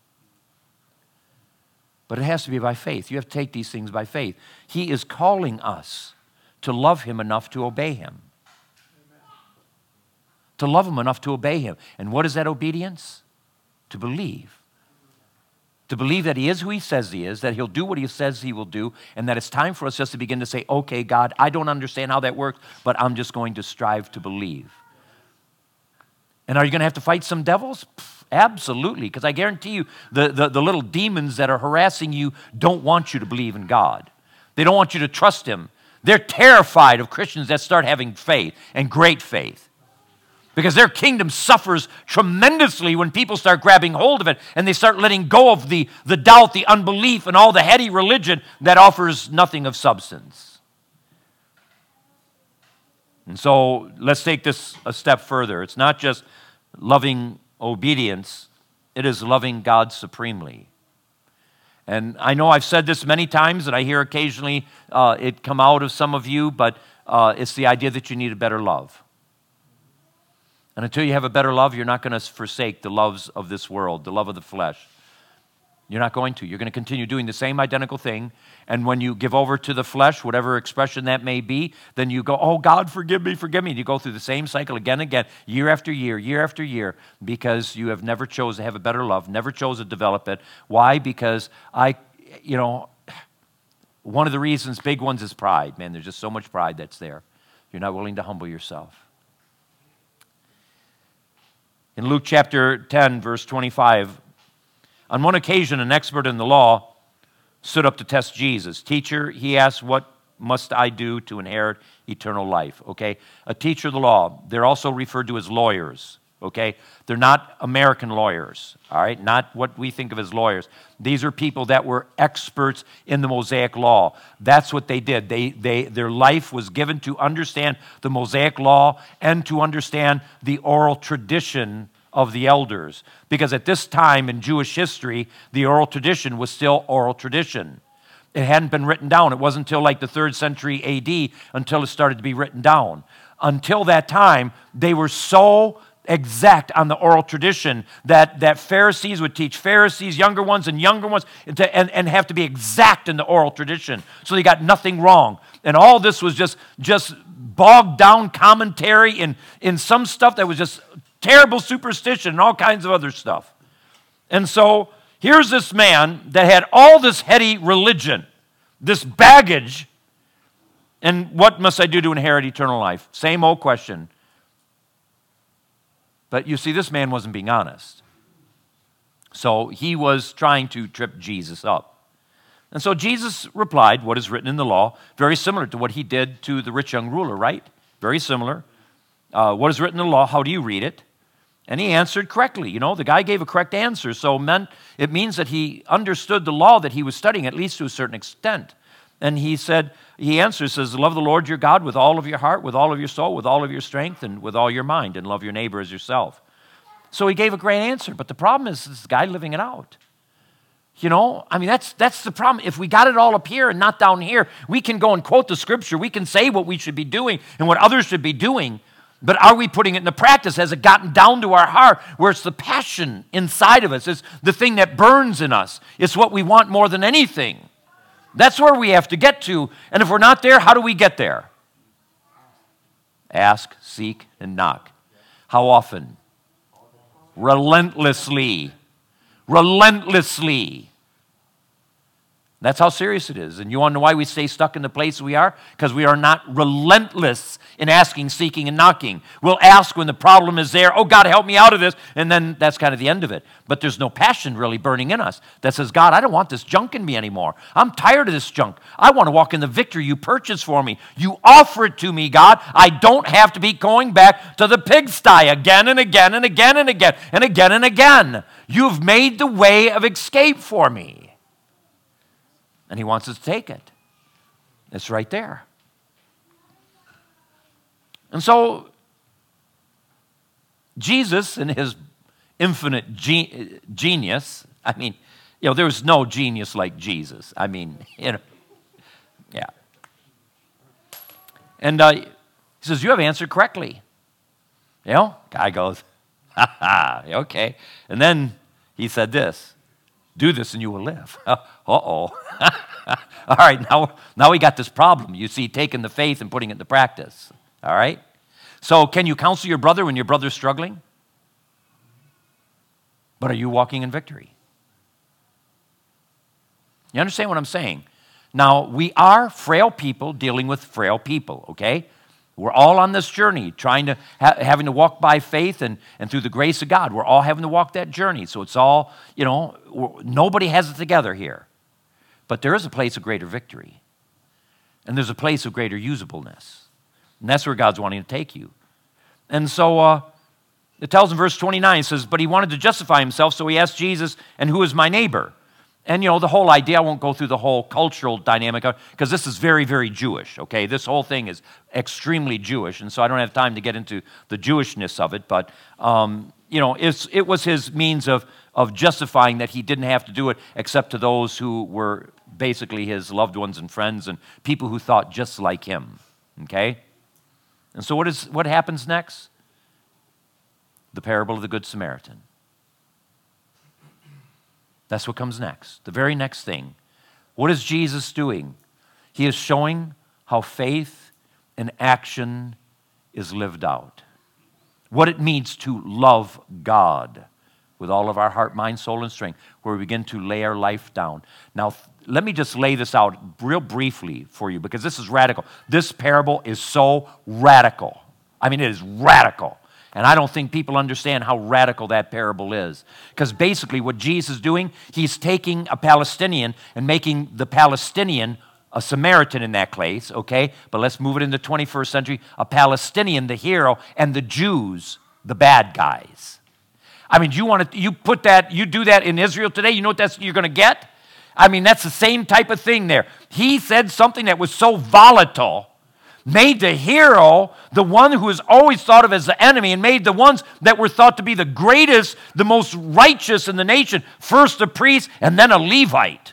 But it has to be by faith. You have to take these things by faith. He is calling us to love him enough to obey him. Amen. To love him enough to obey him. And what is that obedience? To believe. To believe that he is who he says he is, that he'll do what he says he will do, and that it's time for us just to begin to say, okay, God, I don't understand how that works, but I'm just going to strive to believe. And are you going to have to fight some devils? Absolutely, because I guarantee you the, the, the little demons that are harassing you don't want you to believe in God. They don't want you to trust him. They're terrified of Christians that start having faith, and great faith. Because their kingdom suffers tremendously when people start grabbing hold of it and they start letting go of the, the doubt, the unbelief, and all the heady religion that offers nothing of substance. And so let's take this a step further. It's not just loving obedience, it is loving God supremely. And I know I've said this many times, and I hear occasionally uh, it come out of some of you, but uh, it's the idea that you need a better love. And until you have a better love, you're not going to forsake the loves of this world, the love of the flesh. You're not going to. You're going to continue doing the same identical thing. And when you give over to the flesh, whatever expression that may be, then you go, oh, God, forgive me, forgive me. And you go through the same cycle again and again, year after year, year after year, because you have never chose to have a better love, never chose to develop it. Why? Because I, you know, one of the reasons, big ones, is pride. Man, there's just so much pride that's there. You're not willing to humble yourself. In Luke chapter ten, verse twenty-five, on one occasion, an expert in the law stood up to test Jesus. Teacher, he asked, what must I do to inherit eternal life? Okay, a teacher of the law. They're also referred to as lawyers. okay? They're not American lawyers, all right? Not what we think of as lawyers. These are people that were experts in the Mosaic law. That's what they did. They, they, their life was given to understand the Mosaic law and to understand the oral tradition of the elders. Because at this time in Jewish history, the oral tradition was still oral tradition. It hadn't been written down. It wasn't until like the third century A D until it started to be written down. Until that time, they were so exact on the oral tradition that, that Pharisees would teach Pharisees, younger ones and younger ones, to, and, and have to be exact in the oral tradition. So they got nothing wrong. And all this was just, just bogged down commentary in, in some stuff that was just terrible superstition and all kinds of other stuff. And so here's this man that had all this heady religion, this baggage, and what must I do to inherit eternal life? Same old question. But you see, this man wasn't being honest. So he was trying to trip Jesus up. And so Jesus replied, what is written in the law, very similar to what he did to the rich young ruler, right? Very similar. Uh, what is written in the law, how do you read it? And he answered correctly. You know, the guy gave a correct answer, so meant, it means that he understood the law that he was studying, at least to a certain extent. And he said, he answers, says, love the Lord your God with all of your heart, with all of your soul, with all of your strength, and with all your mind, and love your neighbor as yourself. So he gave a great answer, but the problem is this guy living it out. You know, I mean, that's that's the problem. If we got it all up here and not down here, we can go and quote the scripture. We can say what we should be doing and what others should be doing, but are we putting it into practice? Has it gotten down to our heart where it's the passion inside of us? It's the thing that burns in us. It's what we want more than anything. That's where we have to get to. And if we're not there, how do we get there? Ask, seek, and knock. How often? Relentlessly. Relentlessly. That's how serious it is. And you want to know why we stay stuck in the place we are? Because we are not relentless in asking, seeking, and knocking. We'll ask when the problem is there, oh, God, help me out of this, and then that's kind of the end of it. But there's no passion really burning in us that says, God, I don't want this junk in me anymore. I'm tired of this junk. I want to walk in the victory you purchased for me. You offer it to me, God. I don't have to be going back to the pigsty again and again and again and again and again and again. You've made the way of escape for me. And he wants us to take it. It's right there. And so, Jesus, in his infinite ge- genius, I mean, you know, there's no genius like Jesus. I mean, you know, yeah. And uh, he says, you have answered correctly. You know, guy goes, ha ha, okay. And then he said this. Do this and you will live. Uh-oh. All right, now, now we got this problem. You see, taking the faith and putting it into practice. All right? So can you counsel your brother when your brother's struggling? But are you walking in victory? You understand what I'm saying? Now, we are frail people dealing with frail people, okay? We're all on this journey, trying to ha- having to walk by faith and, and through the grace of God. We're all having to walk that journey. So it's all, you know, nobody has it together here. But there is a place of greater victory. And there's a place of greater usableness. And that's where God's wanting to take you. And so uh, it tells in verse twenty-nine, it says, but he wanted to justify himself, so he asked Jesus, and who is my neighbor? And, you know, the whole idea, I won't go through the whole cultural dynamic, because this is very, very Jewish, okay? This whole thing is extremely Jewish, and so I don't have time to get into the Jewishness of it, but, um, you know, it's, it was his means of, of justifying that he didn't have to do it except to those who were basically his loved ones and friends and people who thought just like him, okay? And so what is what happens next? The parable of the Good Samaritan. That's what comes next. The very next thing. What is Jesus doing? He is showing how faith and action is lived out. What it means to love God with all of our heart, mind, soul, and strength, where we begin to lay our life down. Now, let me just lay this out real briefly for you, because this is radical. This parable is so radical. I mean, it is radical. And I don't think people understand how radical that parable is. Because basically what Jesus is doing, he's taking a Palestinian and making the Palestinian a Samaritan in that case, okay? But let's move it into the twenty-first century. A Palestinian, the hero, and the Jews, the bad guys. I mean, you want to, you put that, you do that in Israel today, you know what that's, you're going to get? I mean, that's the same type of thing there. He said something that was so volatile, made the hero the one who is always thought of as the enemy, and made the ones that were thought to be the greatest, the most righteous in the nation, first a priest and then a Levite.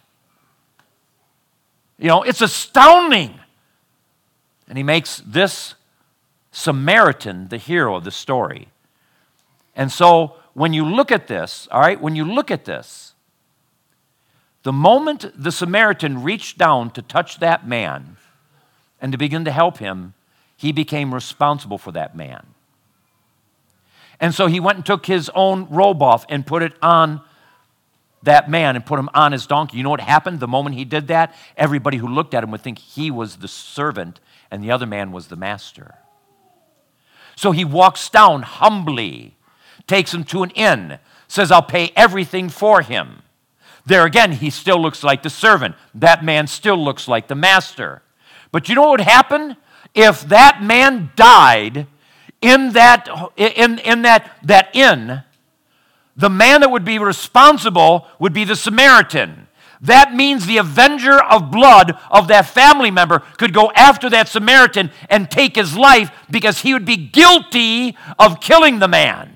You know, it's astounding. And he makes this Samaritan the hero of the story. And so when you look at this, all right, when you look at this, the moment the Samaritan reached down to touch that man and to begin to help him, he became responsible for that man. And so he went and took his own robe off and put it on that man and put him on his donkey. You know what happened the moment he did that? Everybody who looked at him would think he was the servant and the other man was the master. So he walks down humbly, takes him to an inn, says, I'll pay everything for him. There again, he still looks like the servant. That man still looks like the master. But you know what would happen? If that man died in that, in, in that, that inn, the man that would be responsible would be the Samaritan. That means the avenger of blood of that family member could go after that Samaritan and take his life because he would be guilty of killing the man.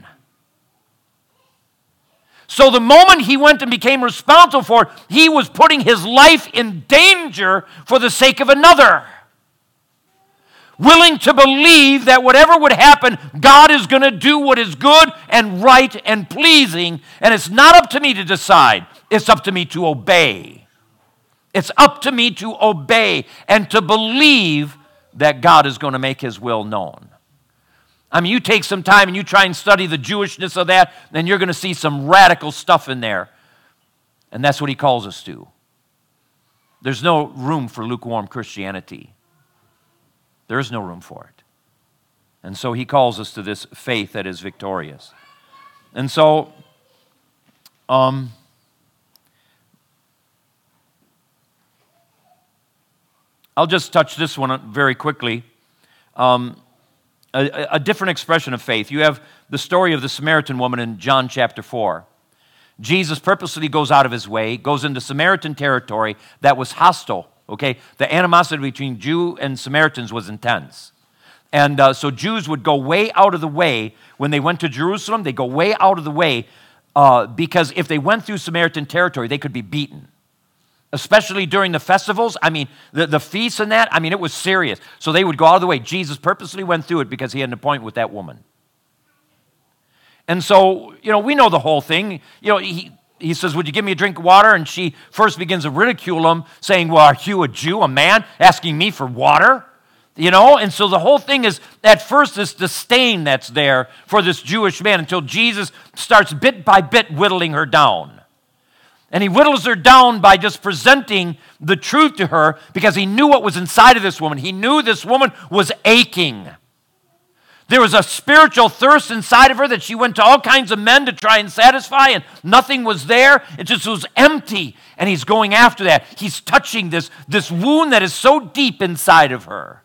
So the moment he went and became responsible for it, he was putting his life in danger for the sake of another. Willing to believe that whatever would happen, God is going to do what is good and right and pleasing, and it's not up to me to decide. It's up to me to obey. It's up to me to obey and to believe that God is going to make his will known. I mean, you take some time and you try and study the Jewishness of that, then you're going to see some radical stuff in there. And that's what he calls us to. There's no room for lukewarm Christianity. There is no room for it. And so he calls us to this faith that is victorious. And so, um, I'll just touch this one very quickly. Um, a, a different expression of faith. You have the story of the Samaritan woman in John chapter four. Jesus purposely goes out of his way, goes into Samaritan territory that was hostile. Okay, the animosity between Jew and Samaritans was intense. And uh, so Jews would go way out of the way when they went to Jerusalem. They go way out of the way uh, because if they went through Samaritan territory, they could be beaten. Especially during the festivals. I mean, the, the feasts and that, I mean, it was serious. So they would go out of the way. Jesus purposely went through it because he had an appointment with that woman. And so, you know, we know the whole thing. You know, he... He says, would you give me a drink of water? And she first begins to ridicule him, saying, well, are you a Jew, a man, asking me for water? You know, and so the whole thing is, at first, this disdain that's there for this Jewish man until Jesus starts bit by bit whittling her down. And he whittles her down by just presenting the truth to her because he knew what was inside of this woman. He knew this woman was aching. There was a spiritual thirst inside of her that she went to all kinds of men to try and satisfy, and nothing was there. It just was empty, and he's going after that. He's touching this, this wound that is so deep inside of her.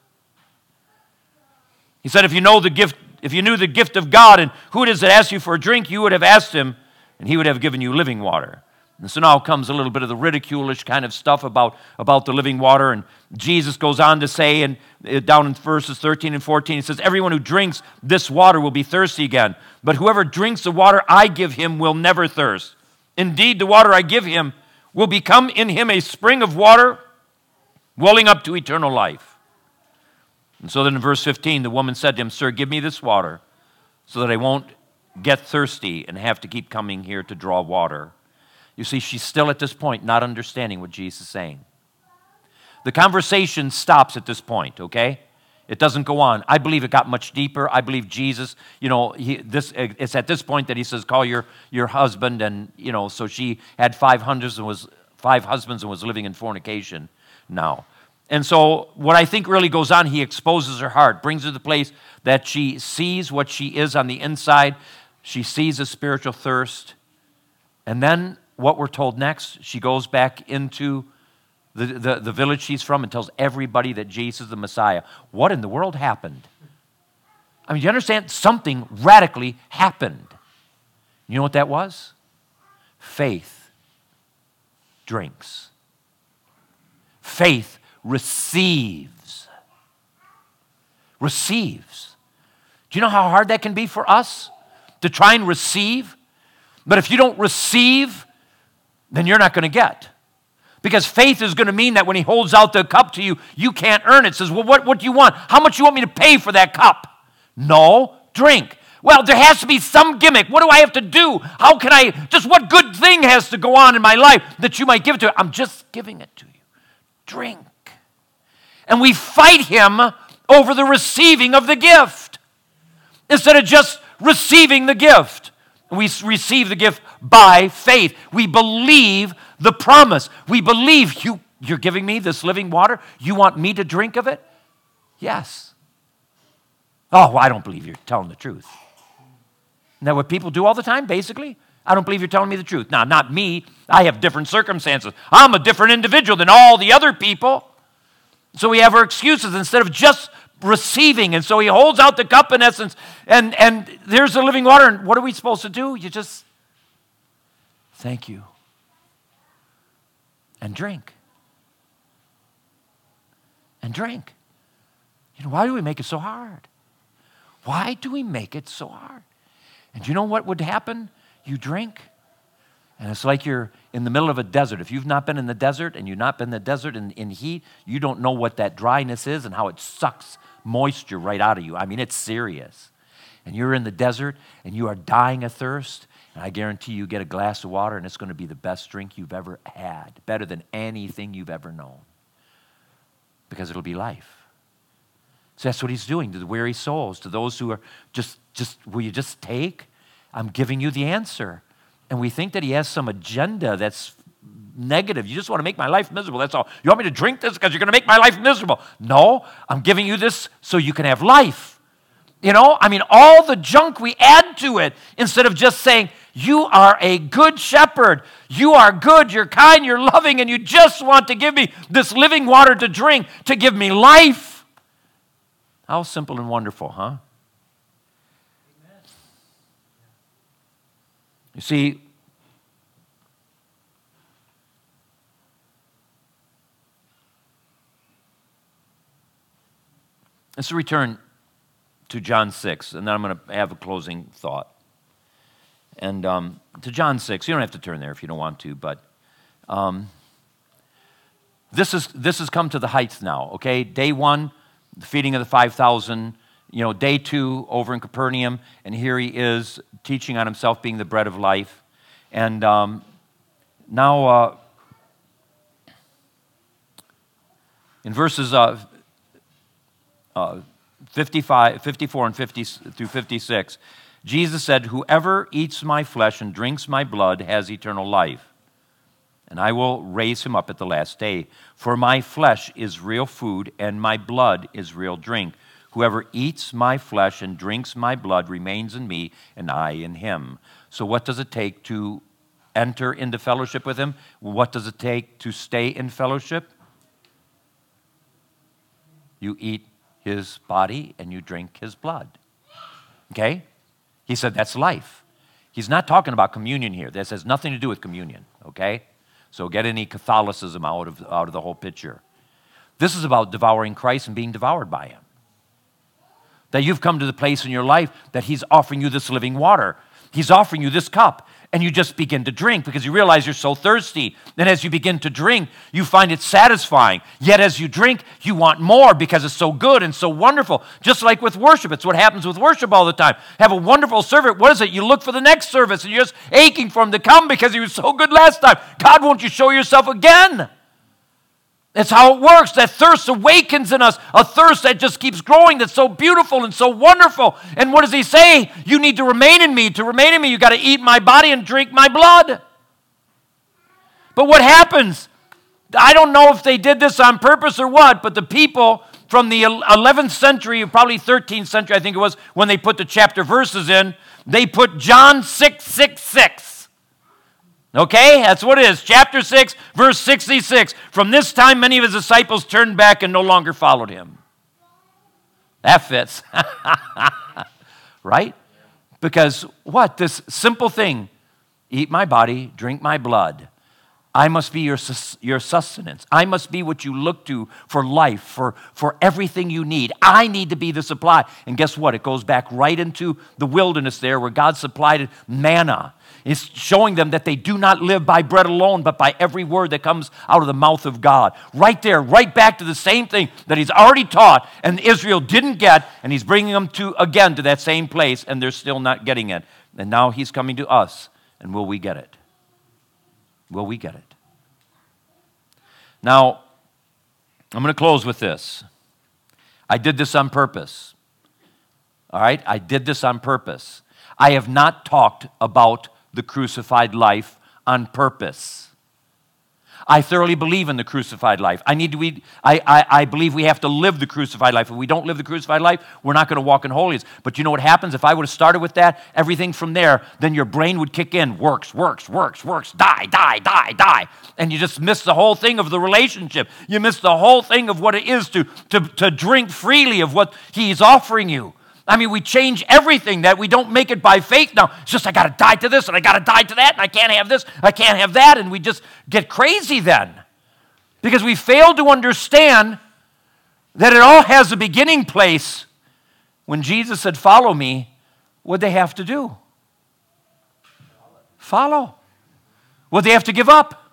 He said, if you know the gift, if you knew the gift of God and who it is that asks you for a drink, you would have asked him, and he would have given you living water. And so now comes a little bit of the ridiculish kind of stuff about, about the living water. And Jesus goes on to say, and down in verses thirteen and fourteen, he says, everyone who drinks this water will be thirsty again. But whoever drinks the water I give him will never thirst. Indeed, the water I give him will become in him a spring of water welling up to eternal life. And so then in verse fifteen, the woman said to him, sir, give me this water so that I won't get thirsty and have to keep coming here to draw water. You see, she's still at this point not understanding what Jesus is saying. The conversation stops at this point, okay? It doesn't go on. I believe it got much deeper. I believe Jesus, you know, he, this it's at this point that he says, call your, your husband. And, you know, so she had five husbands and was five husbands and was living in fornication now. And so what I think really goes on, he exposes her heart, brings her to the place that she sees what she is on the inside. She sees a spiritual thirst. And then what we're told next, she goes back into the, the, the village she's from and tells everybody that Jesus is the Messiah. What in the world happened? I mean, you understand? Something radically happened. You know what that was? Faith drinks. Faith receives. Receives. Do you know how hard that can be for us to try and receive? But if you don't receive, then you're not going to get. Because faith is going to mean that when he holds out the cup to you, you can't earn it. It says, well, what, what do you want? How much do you want me to pay for that cup? No, drink. Well, there has to be some gimmick. What do I have to do? How can I, just what good thing has to go on in my life that you might give it to me? I'm just giving it to you. Drink. And we fight him over the receiving of the gift instead of just receiving the gift. We receive the gift by faith. We believe the promise. We believe you, you're giving me this living water. You want me to drink of it? Yes. Oh, well, I don't believe you're telling the truth. Isn't that what people do all the time, basically? I don't believe you're telling me the truth. Now, not me. I have different circumstances. I'm a different individual than all the other people. So we have our excuses instead of just receiving. And so he holds out the cup in essence, and, and there's the living water. And what are we supposed to do? You just thank you and drink. And drink. You know, why do we make it so hard? Why do we make it so hard? And you know what would happen? You drink, and it's like you're in the middle of a desert. If you've not been in the desert and you've not been in the desert in, in heat, you don't know what that dryness is and how it sucks moisture right out of you. I mean, it's serious. And you're in the desert and you are dying of thirst, and I guarantee you get a glass of water and it's going to be the best drink you've ever had, better than anything you've ever known, because it'll be life. So that's what he's doing to the weary souls, to those who are just, just will you just take? I'm giving you the answer. And we think that he has some agenda that's negative. You just want to make my life miserable, that's all. You want me to drink this because you're going to make my life miserable? No, I'm giving you this so you can have life. You know, I mean, all the junk we add to it instead of just saying, you are a good shepherd. You are good, you're kind, you're loving, and you just want to give me this living water to drink, to give me life. How simple and wonderful, huh? Amen. You see, let's return to John six, and then I'm going to have a closing thought. And um, to John six, you don't have to turn there if you don't want to, but um, this is this has come to the heights now, okay? Day one, the feeding of the five thousand, you know, day two over in Capernaum, and here he is teaching on himself being the bread of life. And um, now uh, in verses uh, uh, fifty-five, fifty-four and fifty through fifty-six, Jesus said, whoever eats my flesh and drinks my blood has eternal life, and I will raise him up at the last day. For my flesh is real food, and my blood is real drink. Whoever eats my flesh and drinks my blood remains in me, and I in him. So what does it take to enter into fellowship with him? What does it take to stay in fellowship? You eat his body and you drink his blood. Okay? He said that's life. He's not talking about communion here. This has nothing to do with communion, okay? So get any Catholicism out of, out of the whole picture. This is about devouring Christ and being devoured by him. That you've come to the place in your life that he's offering you this living water. He's offering you this cup, and you just begin to drink because you realize you're so thirsty. Then as you begin to drink, you find it satisfying. Yet as you drink, you want more because it's so good and so wonderful. Just like with worship. It's what happens with worship all the time. Have a wonderful service. What is it? You look for the next service, and you're just aching for him to come because he was so good last time. God, won't you show yourself again? That's how it works. That thirst awakens in us, a thirst that just keeps growing, that's so beautiful and so wonderful. And what does he say? You need to remain in me. To remain in me, you got to eat my body and drink my blood. But what happens? I don't know if they did this on purpose or what, but the people from the eleventh century, probably thirteenth century, I think it was, when they put the chapter verses in, they put John six six six. Okay, that's what it is. Chapter six, verse sixty-six. From this time, many of his disciples turned back and no longer followed him. That fits. right? Because what? This simple thing, eat my body, drink my blood. I must be your, your sustenance. I must be what you look to for life, for, for everything you need. I need to be the supply. And guess what? It goes back right into the wilderness there where God supplied manna. It's showing them that they do not live by bread alone, but by every word that comes out of the mouth of God. Right there, right back to the same thing that he's already taught and Israel didn't get, and he's bringing them to again to that same place, and they're still not getting it. And now he's coming to us, and will we get it? Will we get it? Now, I'm going to close with this. I did this on purpose. All right? I did this on purpose. I have not talked about the crucified life on purpose. I thoroughly believe in the crucified life. I need to. We, I, I, I believe we have to live the crucified life. If we don't live the crucified life, we're not going to walk in holiness. But you know what happens? If I would have started with that, everything from there, then your brain would kick in. Works, works, works, works. Die, die, die, die. And you just miss the whole thing of the relationship. You miss the whole thing of what it is to, to, to drink freely of what he's offering you. I mean, we change everything that we don't make it by faith now. It's just, I got to die to this, and I got to die to that, and I can't have this, I can't have that, and we just get crazy then. Because we fail to understand that it all has a beginning place. When Jesus said, follow me, what'd they have to do? Follow. What'd they have to give up?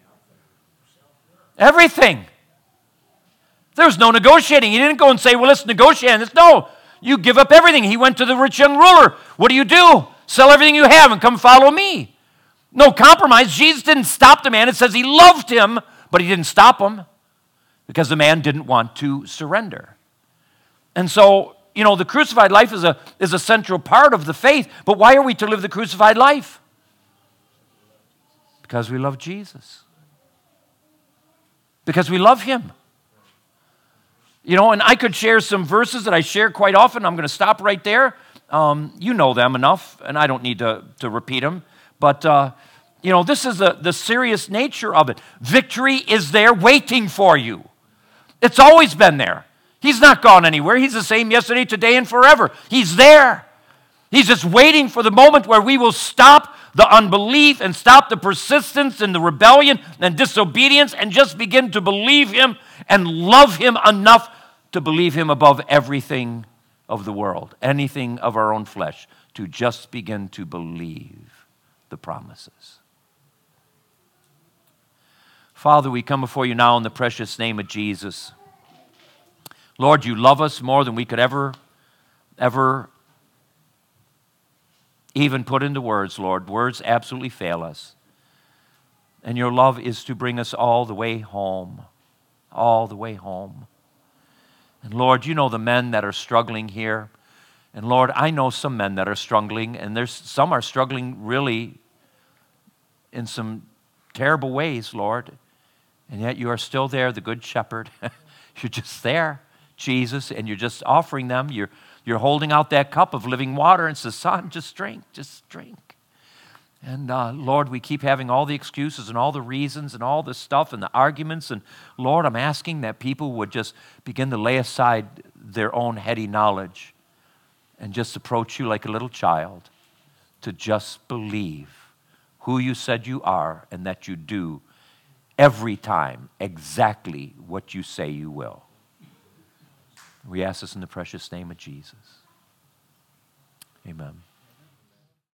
Everything. There was no negotiating. He didn't go and say, well, let's negotiate this. No. You give up everything. He went to the rich young ruler. What do you do? Sell everything you have and come follow me. No compromise. Jesus didn't stop the man. It says he loved him, but he didn't stop him because the man didn't want to surrender. And so, you know, the crucified life is a, is a central part of the faith. But why are we to live the crucified life? Because we love Jesus. Because we love him. You know, and I could share some verses that I share quite often. I'm going to stop right there. Um, you know them enough, and I don't need to, to repeat them. But, uh, you know, this is the, the serious nature of it. Victory is there waiting for you. It's always been there. He's not gone anywhere. He's the same yesterday, today, and forever. He's there. He's just waiting for the moment where we will stop the unbelief and stop the persistence and the rebellion and disobedience and just begin to believe him and love him enough to believe him above everything of the world, anything of our own flesh, to just begin to believe the promises. Father, we come before you now in the precious name of Jesus. Lord, you love us more than we could ever, ever even put into words, Lord. Words absolutely fail us. And your love is to bring us all the way home, all the way home. And Lord, you know the men that are struggling here. And Lord, I know some men that are struggling, and there's some are struggling really in some terrible ways, Lord. And yet you are still there, the good shepherd. You're just there, Jesus, and you're just offering them. You're, you're holding out that cup of living water and says, son, just drink, just drink. And uh, Lord, we keep having all the excuses and all the reasons and all the stuff and the arguments. And Lord, I'm asking that people would just begin to lay aside their own heady knowledge and just approach you like a little child to just believe who you said you are and that you do every time exactly what you say you will. We ask this in the precious name of Jesus. Amen.